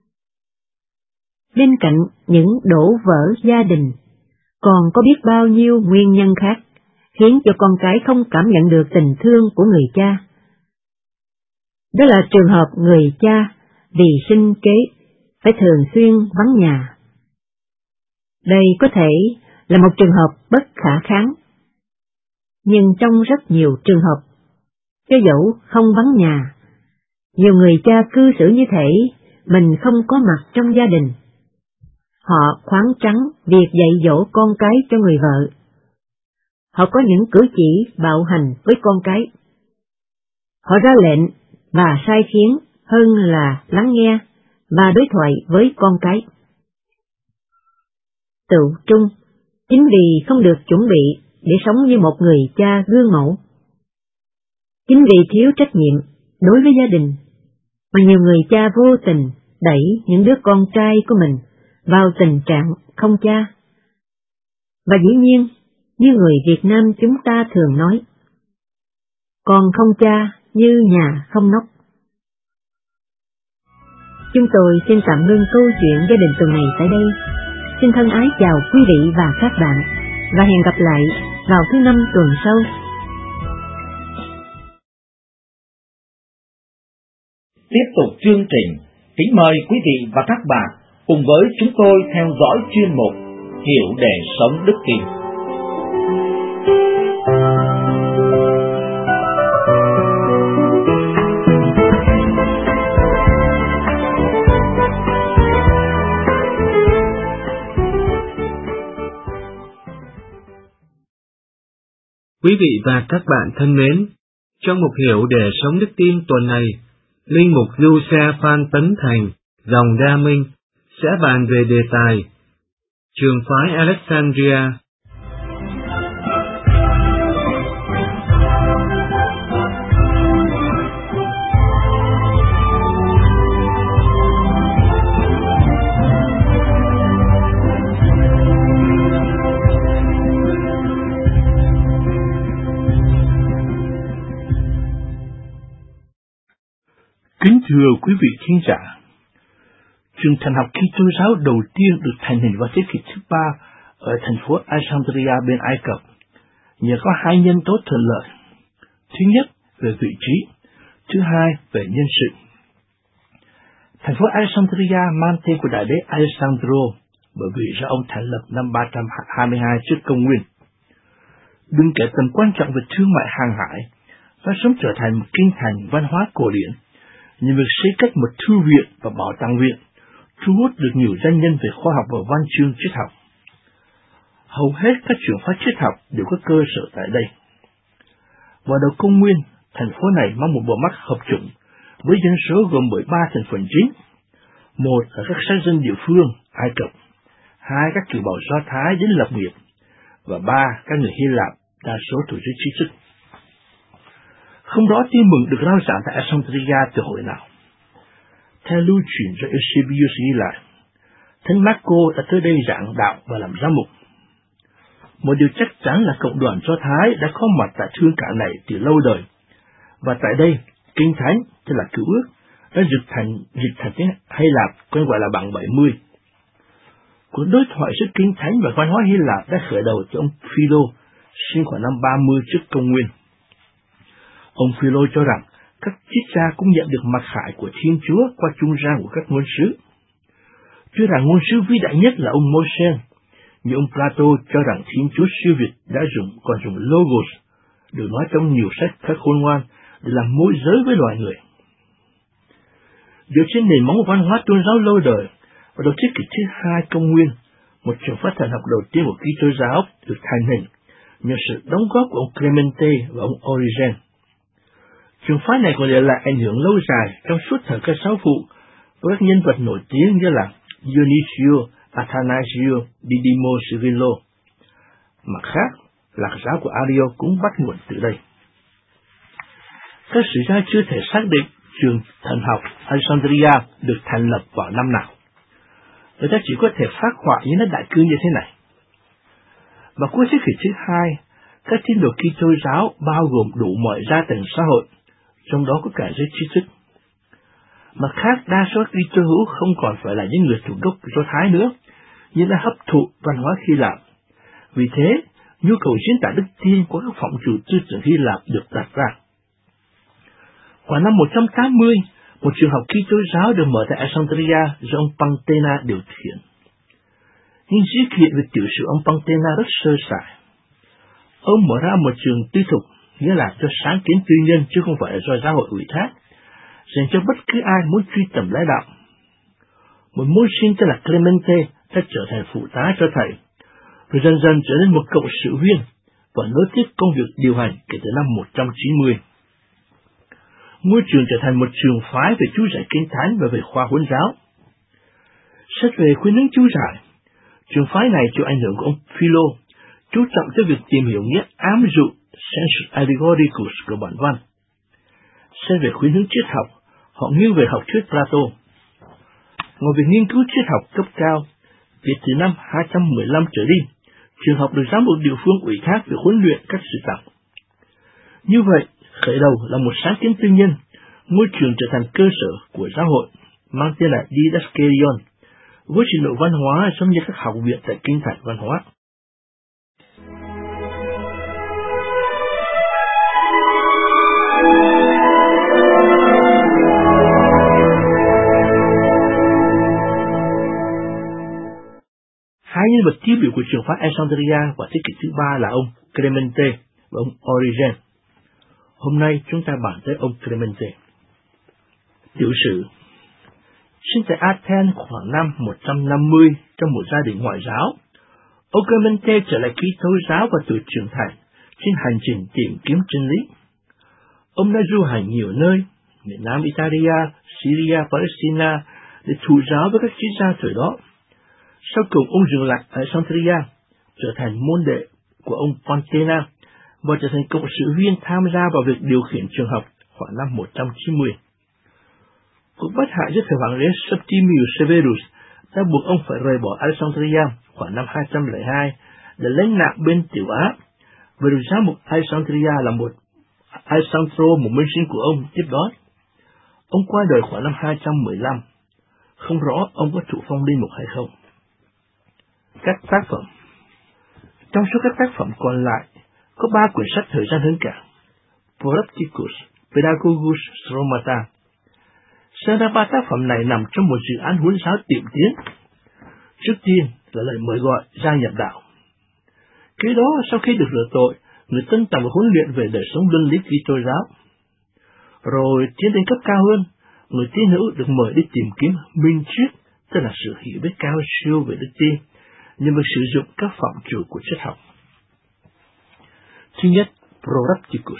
Bên cạnh những đổ vỡ gia đình, còn có biết bao nhiêu nguyên nhân khác khiến cho con cái không cảm nhận được tình thương của người cha. Đó là trường hợp người cha vì sinh kế phải thường xuyên vắng nhà. Đây có thể là một trường hợp bất khả kháng, nhưng trong rất nhiều trường hợp, cho dẫu không vắng nhà, nhiều người cha cư xử như thể mình không có mặt trong gia đình. Họ khoáng trắng việc dạy dỗ con cái cho người vợ. Họ có những cử chỉ bạo hành với con cái. Họ ra lệnh và sai khiến hơn là lắng nghe và đối thoại với con cái. Tự trung, chính vì không được chuẩn bị để sống như một người cha gương mẫu. Chính vì thiếu trách nhiệm đối với gia đình, mà nhiều người cha vô tình đẩy những đứa con trai của mình vào tình trạng không cha. Và dĩ nhiên, như người Việt Nam chúng ta thường nói, con không cha như nhà không nóc. Chúng tôi xin tạm ngưng câu chuyện gia đình tuần này tại đây. Xin thân ái chào quý vị và các bạn, và hẹn gặp lại vào thứ năm tuần sau. Tiếp tục chương trình, kính mời quý vị và các bạn cùng với chúng tôi theo dõi chuyên mục Hiểu để sống đức tin. Quý vị và các bạn thân mến, trong mục Hiểu để sống đức tin tuần này, Linh mục Du Xe Phan Tấn Thành, dòng Đa Minh, sẽ bàn về đề tài Trường phái Alexandria. Kính thưa quý vị khán giả, trường thành học Kitô giáo đầu tiên được thành hình vào thế kỷ thứ ba ở thành phố Alexandria bên Ai Cập, nhờ có hai nhân tố thuận lợi. Thứ nhất, về vị trí; thứ hai, về nhân sự. Thành phố Alexandria mang tên của đại đế Alexandro, bởi vì do ông thành lập năm ba trăm hai mươi hai trước công nguyên. Đừng kể tầm quan trọng về thương mại hàng hải, nó sớm trở thành một kinh thành văn hóa cổ điển, nhưng việc xây cất một thư viện và bảo tàng viện thu hút được nhiều danh nhân về khoa học và văn chương triết học. Hầu hết các trường phái triết học đều có cơ sở tại đây. Vào đầu công nguyên, thành phố này mang một bộ mắt hợp chủng với dân số gồm bởi ba thành phần chính: một là các sắc dân địa phương Ai Cập, hai các kiều bào Do Thái đến lập nghiệp, và ba các người Hy Lạp, đa số thuộc giới trí thức. Không rõ tin mừng được rao giảng tại Alexandria từ hồi nào. Theo lưu truyền do Eusebius ghi lại, Thánh Marco đã tới đây giảng đạo và làm giám mục. Một điều chắc chắn là cộng đoàn Do Thái đã có mặt tại thương cảng này từ lâu đời, và tại đây, Kinh Thánh, tức là Cựu Ước, đã dịch thành dịch thành tiếng Hy Lạp, quen gọi là bằng bảy mươi. Cuộc đối thoại giữa Kinh Thánh và văn hóa Hy Lạp đã khởi đầu từ ông Philo, sinh khoảng năm ba mươi trước công nguyên. Ông Philo cho rằng các triết gia cũng nhận được mặc khải của Thiên Chúa qua trung gian của các ngôn sứ. Cho rằng ngôn sứ vĩ đại nhất là ông Môi-se, nhưng ông Plato cho rằng Thiên Chúa siêu việt đã dùng còn dùng logos, được nói trong nhiều sách các khôn ngoan, để làm môi giới với loài người. Dựa trên nền móng văn hóa tôn giáo lâu đời, vào đầu thế kỷ thứ hai công nguyên, một trường phái thần học đầu tiên của Kitô giáo được thành hình nhờ sự đóng góp của ông Clemente và ông Origen. Trường phái này còn để lại ảnh hưởng lâu dài trong suốt thời các giáo phụ với các nhân vật nổi tiếng như là Dionisio, Athanasio, Didymo Cyrilo. Mặt khác, lạc giáo của Ario cũng bắt nguồn từ đây. Các sử gia chưa thể xác định trường thần học Alexandria được thành lập vào năm nào. Người ta chỉ có thể phác họa những nét đại cương như thế này. Vào cuối thế kỷ thứ hai, các tín đồ Kitô giáo bao gồm đủ mọi gia tầng xã hội, trong đó có cả giới trí thức. Mặt khác, đa số Kitô hữu không còn phải là những người thuộc gốc Do Thái nữa, nhưng đã hấp thụ văn hóa Hy Lạp. Vì thế, nhu cầu diễn tả đức tin của các phọng chủ tư tưởng Hy Lạp được đặt ra. Khoảng năm một trăm tám mươi, một trường học Kitô giáo được mở tại Alexandria do ông Pantena điều khiển. Nhưng dữ kiện về tiểu sử ông Pantena rất sơ sài. Ông mở ra một trường tư thục, nghĩa là cho sáng kiến tư nhân chứ không phải là do giáo hội ủy thác, dành cho bất cứ ai muốn truy tầm lẽ đạo. Một môn sinh tên là Clemente đã trở thành phụ tá cho thầy, rồi dần dần trở nên một cộng sự viên và nối tiếp công việc điều hành kể từ năm một trăm chín mươi. Ngôi trường trở thành một trường phái về chú giải kinh thánh và về khoa huấn giáo. Xét về khuyến hướng chú giải, trường phái này chịu ảnh hưởng của ông Philo, chú trọng cho việc tìm hiểu nghĩa ám dụ sensus allegoricus của bản văn. Xét về khuyến hướng triết học, họ nghiêng về học thuyết Plato. Ngoài việc nghiên cứu triết học cấp cao, kể từ năm hai trăm mười lăm trở đi, trường học được giám mục địa phương ủy thác về huấn luyện các sư tặng. Như vậy, khởi đầu là một sáng kiến tư nhân, ngôi trường trở thành cơ sở của giáo hội, mang tên là Didaskerion, với trình độ văn hóa giống như các học viện tại kinh thành văn hóa. Hai nhân vật tiêu biểu của trường phái Alexandria vào thế kỷ thứ ba là ông Clemente và ông Origen. Hôm nay chúng ta bàn tới ông Clemente. Tiểu sử: sinh tại Athens khoảng năm một trăm năm mươi trong một gia đình ngoại giáo, ông Clemente trở lại Kitô giáo và tuổi trưởng thành trên hành trình tìm kiếm chân lý. Ông đã du hành nhiều nơi, miền Nam Italia, Syria, Palestine để thụ giáo với các triết gia thời đó. Sau cùng ông dừng lại ở Alexandria, trở thành môn đệ của ông Pantena và trở thành cộng sự viên tham gia vào việc điều khiển trường học khoảng năm một trăm chín mươi. Cuộc bất hại giữa thời hoàng đế Septimius Severus đã buộc ông phải rời bỏ Alexandria khoảng năm hai trăm lẻ hai để lãnh nạn bên Tiểu Á, và được giám mục Alexandria là một Alexandro, một minh sinh của ông, tiếp đón. Ông qua đời khoảng năm hai trăm mười lăm. Không rõ ông có thụ phong linh mục hay không. Các tác phẩm. Trong số các tác phẩm còn lại, có ba quyển sách thời gian hơn cả: Practicus, Pedagogus, Stromata. Xem ra ba tác phẩm này nằm trong một dự án huấn giáo tiệm tiến. Trước tiên là lời mời gọi gia nhập đạo. Kế đó, sau khi được rửa tội, người tân tầm huấn luyện về đời sống luân lý Kitô giáo. Rồi tiến đến cấp cao hơn, người tín hữu được mời đi tìm kiếm minh triết, tức là sự hiểu biết cao siêu về đức tin, nhưng với sử dụng các phạm trù của triết học. Thứ nhất, Prorapticus.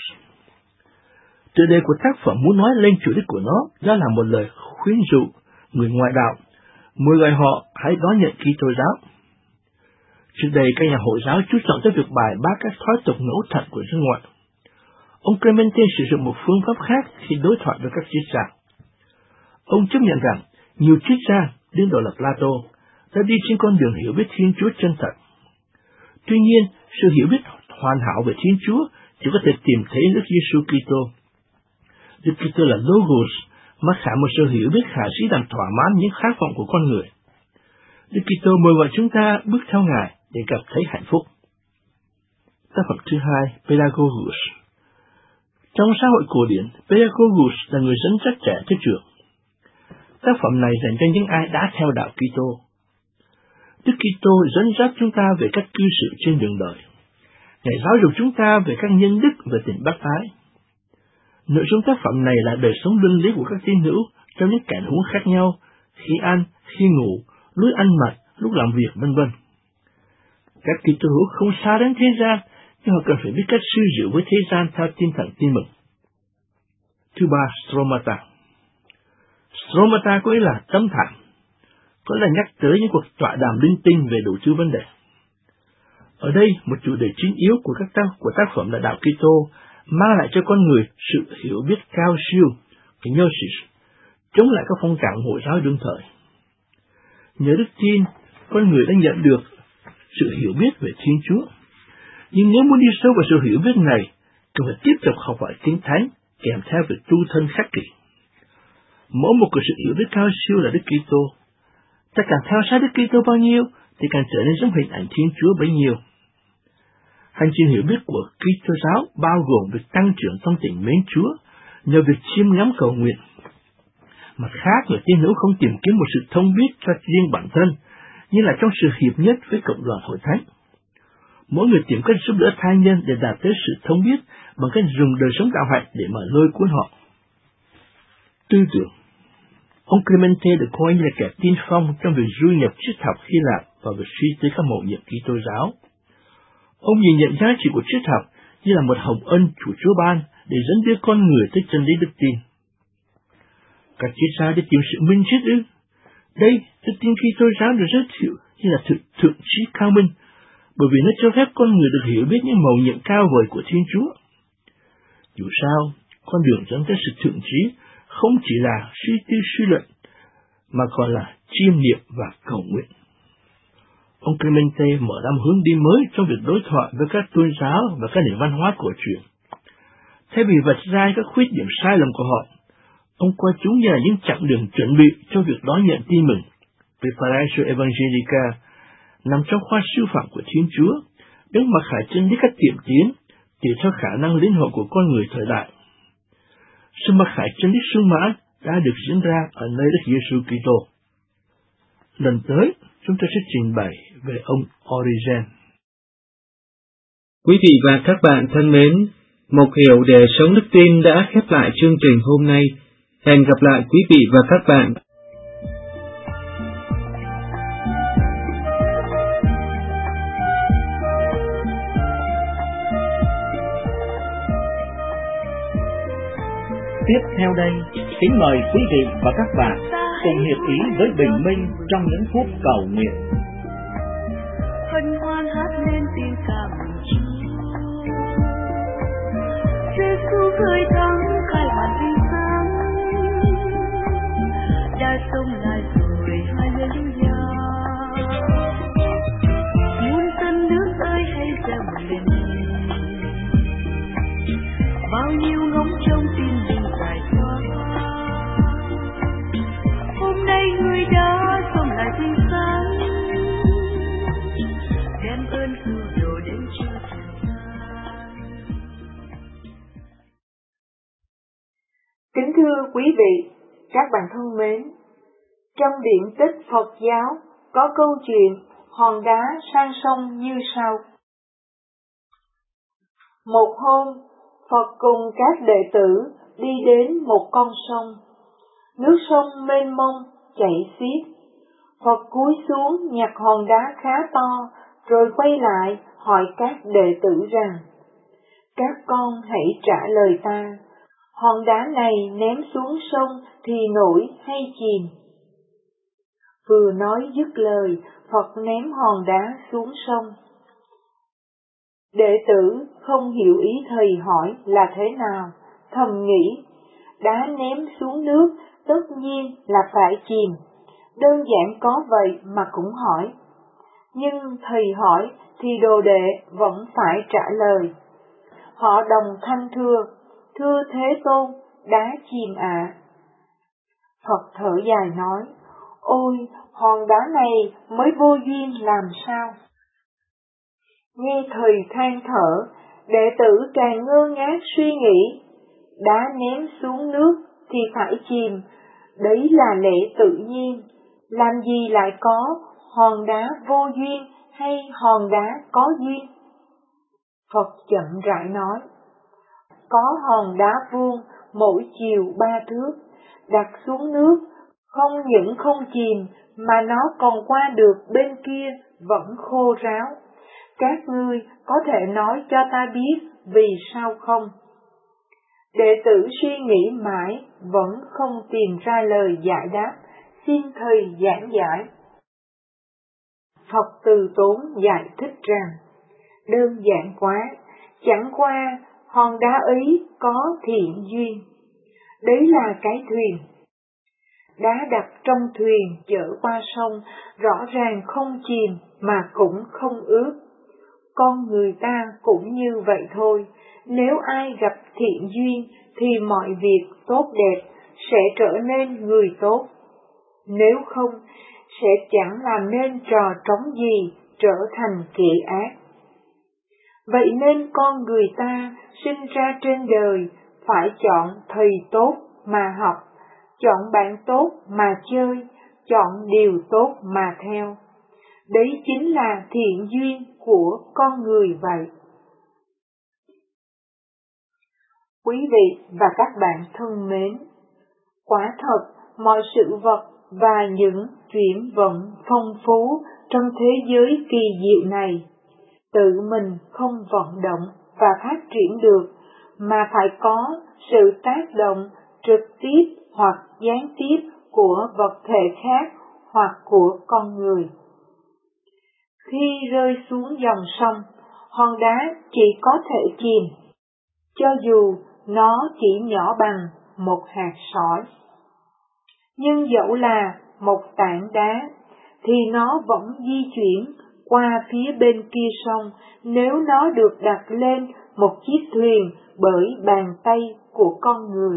Tựa đề của tác phẩm muốn nói lên chủ đích của nó, đó là một lời khuyến dụ người ngoại đạo, mời gọi họ hãy đón nhận Kitô giáo. Trước đây, các nhà Hồi giáo chú trọng tới việc bài bác các thói tục ngẫu thật của dân ngoại. Ông Clemente sử dụng một phương pháp khác khi đối thoại với các triết gia. Ông chấp nhận rằng nhiều triết gia, đứng đầu là Plato, đã đi trên con đường hiểu biết Thiên Chúa chân thật. Tuy nhiên, sự hiểu biết hoàn hảo về Thiên Chúa chỉ có thể tìm thấy Đức Giêsu Kitô. Đức Kitô là Logos, mặc khả một sự hiểu biết khả dĩ làm thỏa mãn những khát vọng của con người. Đức Kitô mời gọi chúng ta bước theo Ngài để gặp thấy hạnh phúc. Tác phẩm thứ hai, Pedagogus. Trong xã hội cổ điển, Pedagogus là người dẫn dắt trẻ tới trường. Tác phẩm này dành cho những ai đã theo đạo Kitô. Đức Kitô dẫn dắt chúng ta về cách cư xử trên đường đời. Ngài giáo dục chúng ta về các nhân đức và tình bác ái. Nội dung tác phẩm này là đời sống luân lý của các tín hữu trong những cảnh huống khác nhau, khi ăn, khi ngủ, lối ăn mặc, lúc làm việc, vân vân. Các Kitô hữu không xa đến thế gian, nhưng họ cần phải biết cách sư diệu với thế gian theo tinh thần tin mừng. Thứ ba, Stromata. Stromata có ý là tấm thảm, có là nhắc tới những cuộc tọa đàm linh tinh về đủ thứ vấn đề. Ở đây, một chủ đề chính yếu của các tác của tác phẩm là đạo Kitô mang lại cho con người sự hiểu biết cao siêu, gnosis, chống lại các phong trào Hồi giáo đương thời. Nhờ đức tin, con người đã nhận được sự hiểu biết về Thiên Chúa. Nhưng nếu muốn đi sâu vào sự hiểu biết này, cần phải tiếp tục học hỏi Kinh Thánh kèm theo việc tu thân khắc kỷ. Mỗi một sự hiểu biết cao siêu là Đức Kitô. Ta càng theo sát Đức Kitô bao nhiêu, thì càng trở nên giống hình ảnh Thiên Chúa bấy nhiêu. Hành trình hiểu biết của Kitô giáo bao gồm việc tăng trưởng trong tình mến Chúa nhờ việc chiêm ngắm cầu nguyện. Mặt khác là tín hữu không tìm kiếm một sự thông biết cho riêng bản thân, như là trong sự hiệp nhất với cộng đoàn hội thánh. Mỗi người tìm cách giúp đỡ tha nhân để đạt tới sự thông biết bằng cách dùng đời sống đạo hạnh để mà lôi cuốn họ. Tư tưởng. Ông Clemente được coi như là kẻ tiên phong trong việc du nhập triết học Hy Lạp và việc suy tới các mầu nhiệm Kitô giáo. Ông nhìn nhận giá trị của triết học như là một hồng ân của Chúa ban để dẫn đưa con người tới chân lý đức tin. Các triết gia đi tìm sự minh triết ư? Đây, đức tin Kitô giáo được giới thiệu như là thực thượng trí cao minh, bởi vì nó cho phép con người được hiểu biết những mầu nhiệm cao vời của Thiên Chúa. Dù sao, con đường dẫn tới sự thượng trí không chỉ là suy tư suy luận, mà còn là chiêm niệm và cầu nguyện. Ông Clemente mở ra một hướng đi mới trong việc đối thoại với các tôn giáo và các nền văn hóa cổ truyền. Thay vì vạch ra các khuyết điểm sai lầm của họ, ông coi chúng như là những chặng đường chuẩn bị cho việc đón nhận tin mừng. Preparatio Evangelica nằm trong khoa sư phạm của Thiên Chúa, đứng mặc khải chân lý cách tiệm tiến, tùy theo khả năng linh hội của con người thời đại. Sự mặc khải chân lý sung mãn đã được diễn ra ở nơi Đức Giêsu Kitô. Lần tới, chúng tôi sẽ trình bày về ông Origen. Quý vị và các bạn thân mến, Mục Hiểu để sống đức tin đã khép lại chương trình hôm nay. Hẹn gặp lại quý vị và các bạn. Tiếp theo đây, kính mời quý vị và các bạn cùng hiệp ý với Bình Minh trong những phút cầu nguyện. Hân hoan hát lên tiếng ca mừng Chúa, Giêsu khơi thắng khai màn ánh sáng, đã sống lại rồi, hallelujah. Muôn dân nước ơi hãy dâng lên, bao nhiêu ngóng trông tin linh giải thoát. Hôm nay người đã sống lại tươi sáng, đem ơn cứu độ đến cho trần gian. Kính thưa quý vị, các bạn thân mến, trong điển tích Phật giáo có câu chuyện hòn đá sang sông như sau. Một hôm, Phật cùng các đệ tử đi đến một con sông. Nước sông mênh mông, chảy xiết. Phật cúi xuống nhặt hòn đá khá to, rồi quay lại hỏi các đệ tử rằng, các con hãy trả lời ta, hòn đá này ném xuống sông thì nổi hay chìm? Vừa nói dứt lời, Phật ném hòn đá xuống sông. Đệ tử không hiểu ý thầy hỏi là thế nào, thầm nghĩ, đá ném xuống nước tất nhiên là phải chìm, đơn giản có vậy mà cũng hỏi. Nhưng thầy hỏi thì đồ đệ vẫn phải trả lời. Họ đồng thanh thưa, thưa Thế Tôn, đá chìm ạ. À. Phật thở dài nói, ôi, hòn đá này mới vô duyên làm sao? Nghe thầy than thở, đệ tử càng ngơ ngác suy nghĩ, đá ném xuống nước thì phải chìm, đấy là lẽ tự nhiên, làm gì lại có hòn đá vô duyên hay hòn đá có duyên? Phật chậm rãi nói, có hòn đá vuông mỗi chiều ba thước, đặt xuống nước, không những không chìm mà nó còn qua được bên kia vẫn khô ráo. Các ngươi có thể nói cho ta biết vì sao không? Đệ tử suy nghĩ mãi vẫn không tìm ra lời giải đáp, xin thầy giảng giải. Phật từ tốn giải thích rằng, đơn giản quá, chẳng qua hòn đá ấy có thiện duyên. Đấy là cái thuyền. Đá đặt trong thuyền chở qua sông, rõ ràng không chìm mà cũng không ướt. Con người ta cũng như vậy thôi, nếu ai gặp thiện duyên thì mọi việc tốt đẹp sẽ trở nên người tốt. Nếu không, sẽ chẳng làm nên trò trống gì trở thành kẻ ác. Vậy nên con người ta sinh ra trên đời phải chọn thầy tốt mà học, chọn bạn tốt mà chơi, chọn điều tốt mà theo. Đấy chính là thiện duyên của con người vậy. Quý vị và các bạn thân mến, quả thật mọi sự vật và những chuyển vận phong phú trong thế giới kỳ diệu này tự mình không vận động và phát triển được, mà phải có sự tác động trực tiếp hoặc gián tiếp của vật thể khác hoặc của con người. Khi rơi xuống dòng sông, hòn đá chỉ có thể chìm, cho dù nó chỉ nhỏ bằng một hạt sỏi. Nhưng dẫu là một tảng đá, thì nó vẫn di chuyển qua phía bên kia sông nếu nó được đặt lên một chiếc thuyền bởi bàn tay của con người.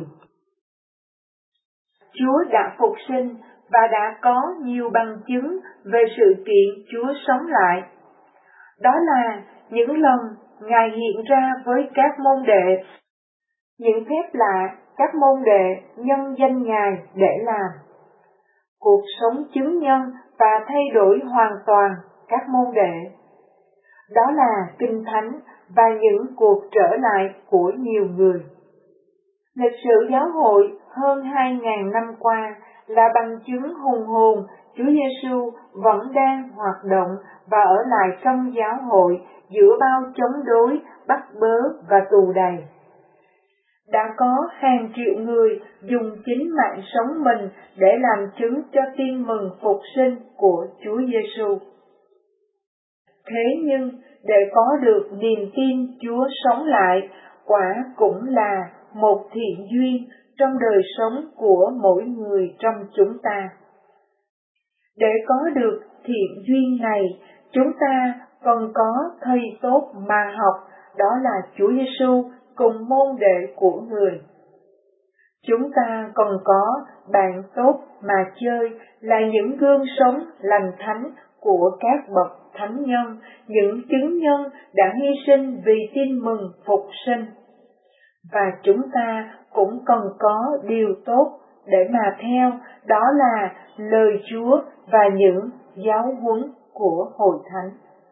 Chúa đã phục sinh và đã có nhiều bằng chứng về sự kiện Chúa sống lại. Đó là những lần Ngài hiện ra với các môn đệ, những phép lạ các môn đệ nhân danh Ngài để làm, cuộc sống chứng nhân và thay đổi hoàn toàn các môn đệ. Đó là Kinh Thánh và những cuộc trở lại của nhiều người. Lịch sử giáo hội hơn hai ngàn năm qua là bằng chứng hùng hồn Chúa Giêsu vẫn đang hoạt động và ở lại trong giáo hội giữa bao chống đối, bắt bớ và tù đày. Đã có hàng triệu người dùng chính mạng sống mình để làm chứng cho tin mừng phục sinh của Chúa Giêsu. Thế nhưng để có được niềm tin Chúa sống lại, quả cũng là một thiện duyên trong đời sống của mỗi người trong chúng ta. Để có được thiện duyên này, chúng ta cần có thầy tốt mà học, đó là Chúa Giêsu cùng môn đệ của người. Chúng ta cần có bạn tốt mà chơi, là những gương sống lành thánh của các bậc thánh nhân, những chứng nhân đã hy sinh vì tin mừng phục sinh. Và chúng ta cũng cần có điều tốt để mà theo, đó là lời Chúa và những giáo huấn của Hội Thánh.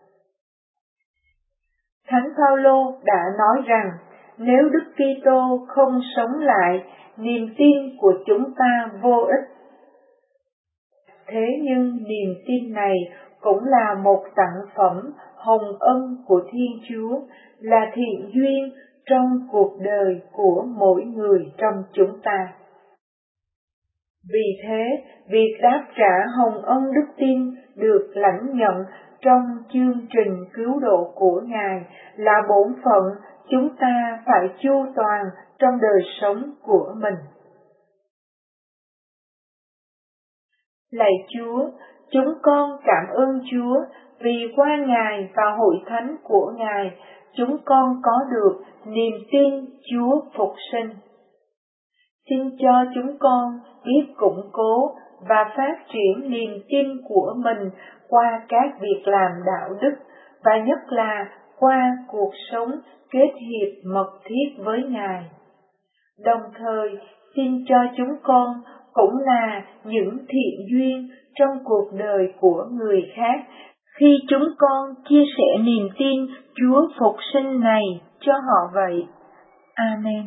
Thánh Phaolô đã nói rằng, nếu Đức Kitô không sống lại, niềm tin của chúng ta vô ích. Thế nhưng niềm tin này cũng là một tặng phẩm hồng ân của Thiên Chúa, là thiện duyên trong cuộc đời của mỗi người trong chúng ta. Vì thế, việc đáp trả hồng ân đức tin được lãnh nhận trong chương trình cứu độ của Ngài là bổn phận chúng ta phải chu toàn trong đời sống của mình. Lạy Chúa, chúng con cảm ơn Chúa vì qua Ngài và hội thánh của Ngài, chúng con có được niềm tin Chúa phục sinh. Xin cho chúng con biết củng cố và phát triển niềm tin của mình qua các việc làm đạo đức, và nhất là qua cuộc sống kết hiệp mật thiết với Ngài. Đồng thời, xin cho chúng con cũng là những thiện duyên trong cuộc đời của người khác, khi chúng con chia sẻ niềm tin Chúa phục sinh này cho họ vậy. Amen.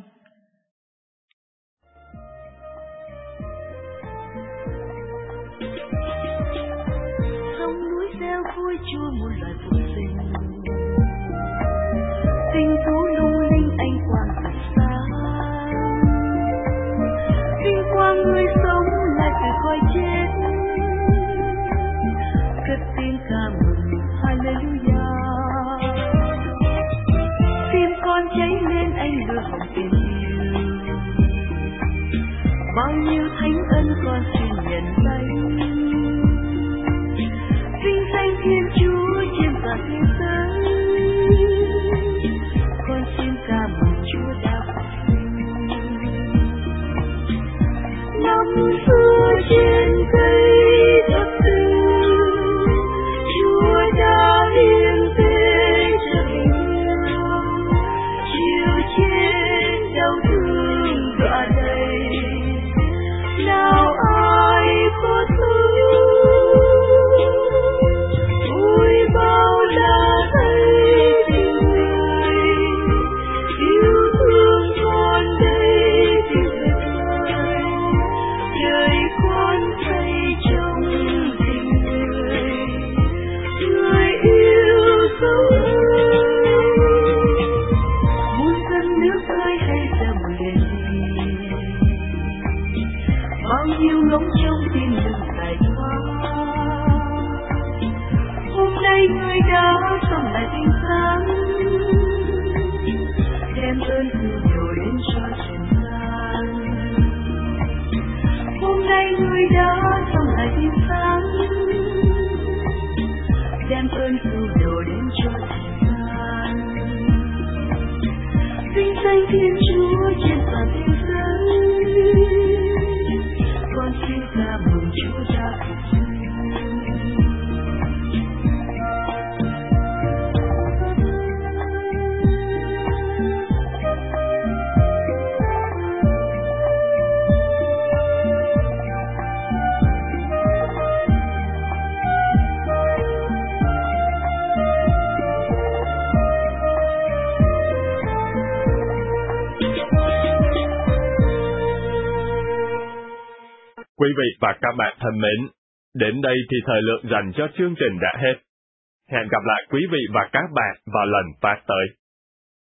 Sông núi reo vui Chúa muôn loài phục sinh, tinh tú lung linh ánh quang thật sáng, vinh quang người sống lại từ cõi chết, cất tiếng ca mừng Hallelujah. Tim con cháy lên ánh lửa hồng tình yêu, bao nhiêu thánh ân con xin nhận lấy, vinh danh Thiên Chúa nay người đã sống lại tình sáng, đem ơn từ đổi đến cho trần gian. Hôm nay người đã sống lại tình sáng, đem ơn từ đổi đến cho trần gian. Vinh danh Thiên Chúa trên toàn thế giới, con xin ca mừng Chúa Cha phục sinh. Quý vị và các bạn thân mến, đến đây thì thời lượng dành cho chương trình đã hết. Hẹn gặp lại quý vị và các bạn vào lần phát tới.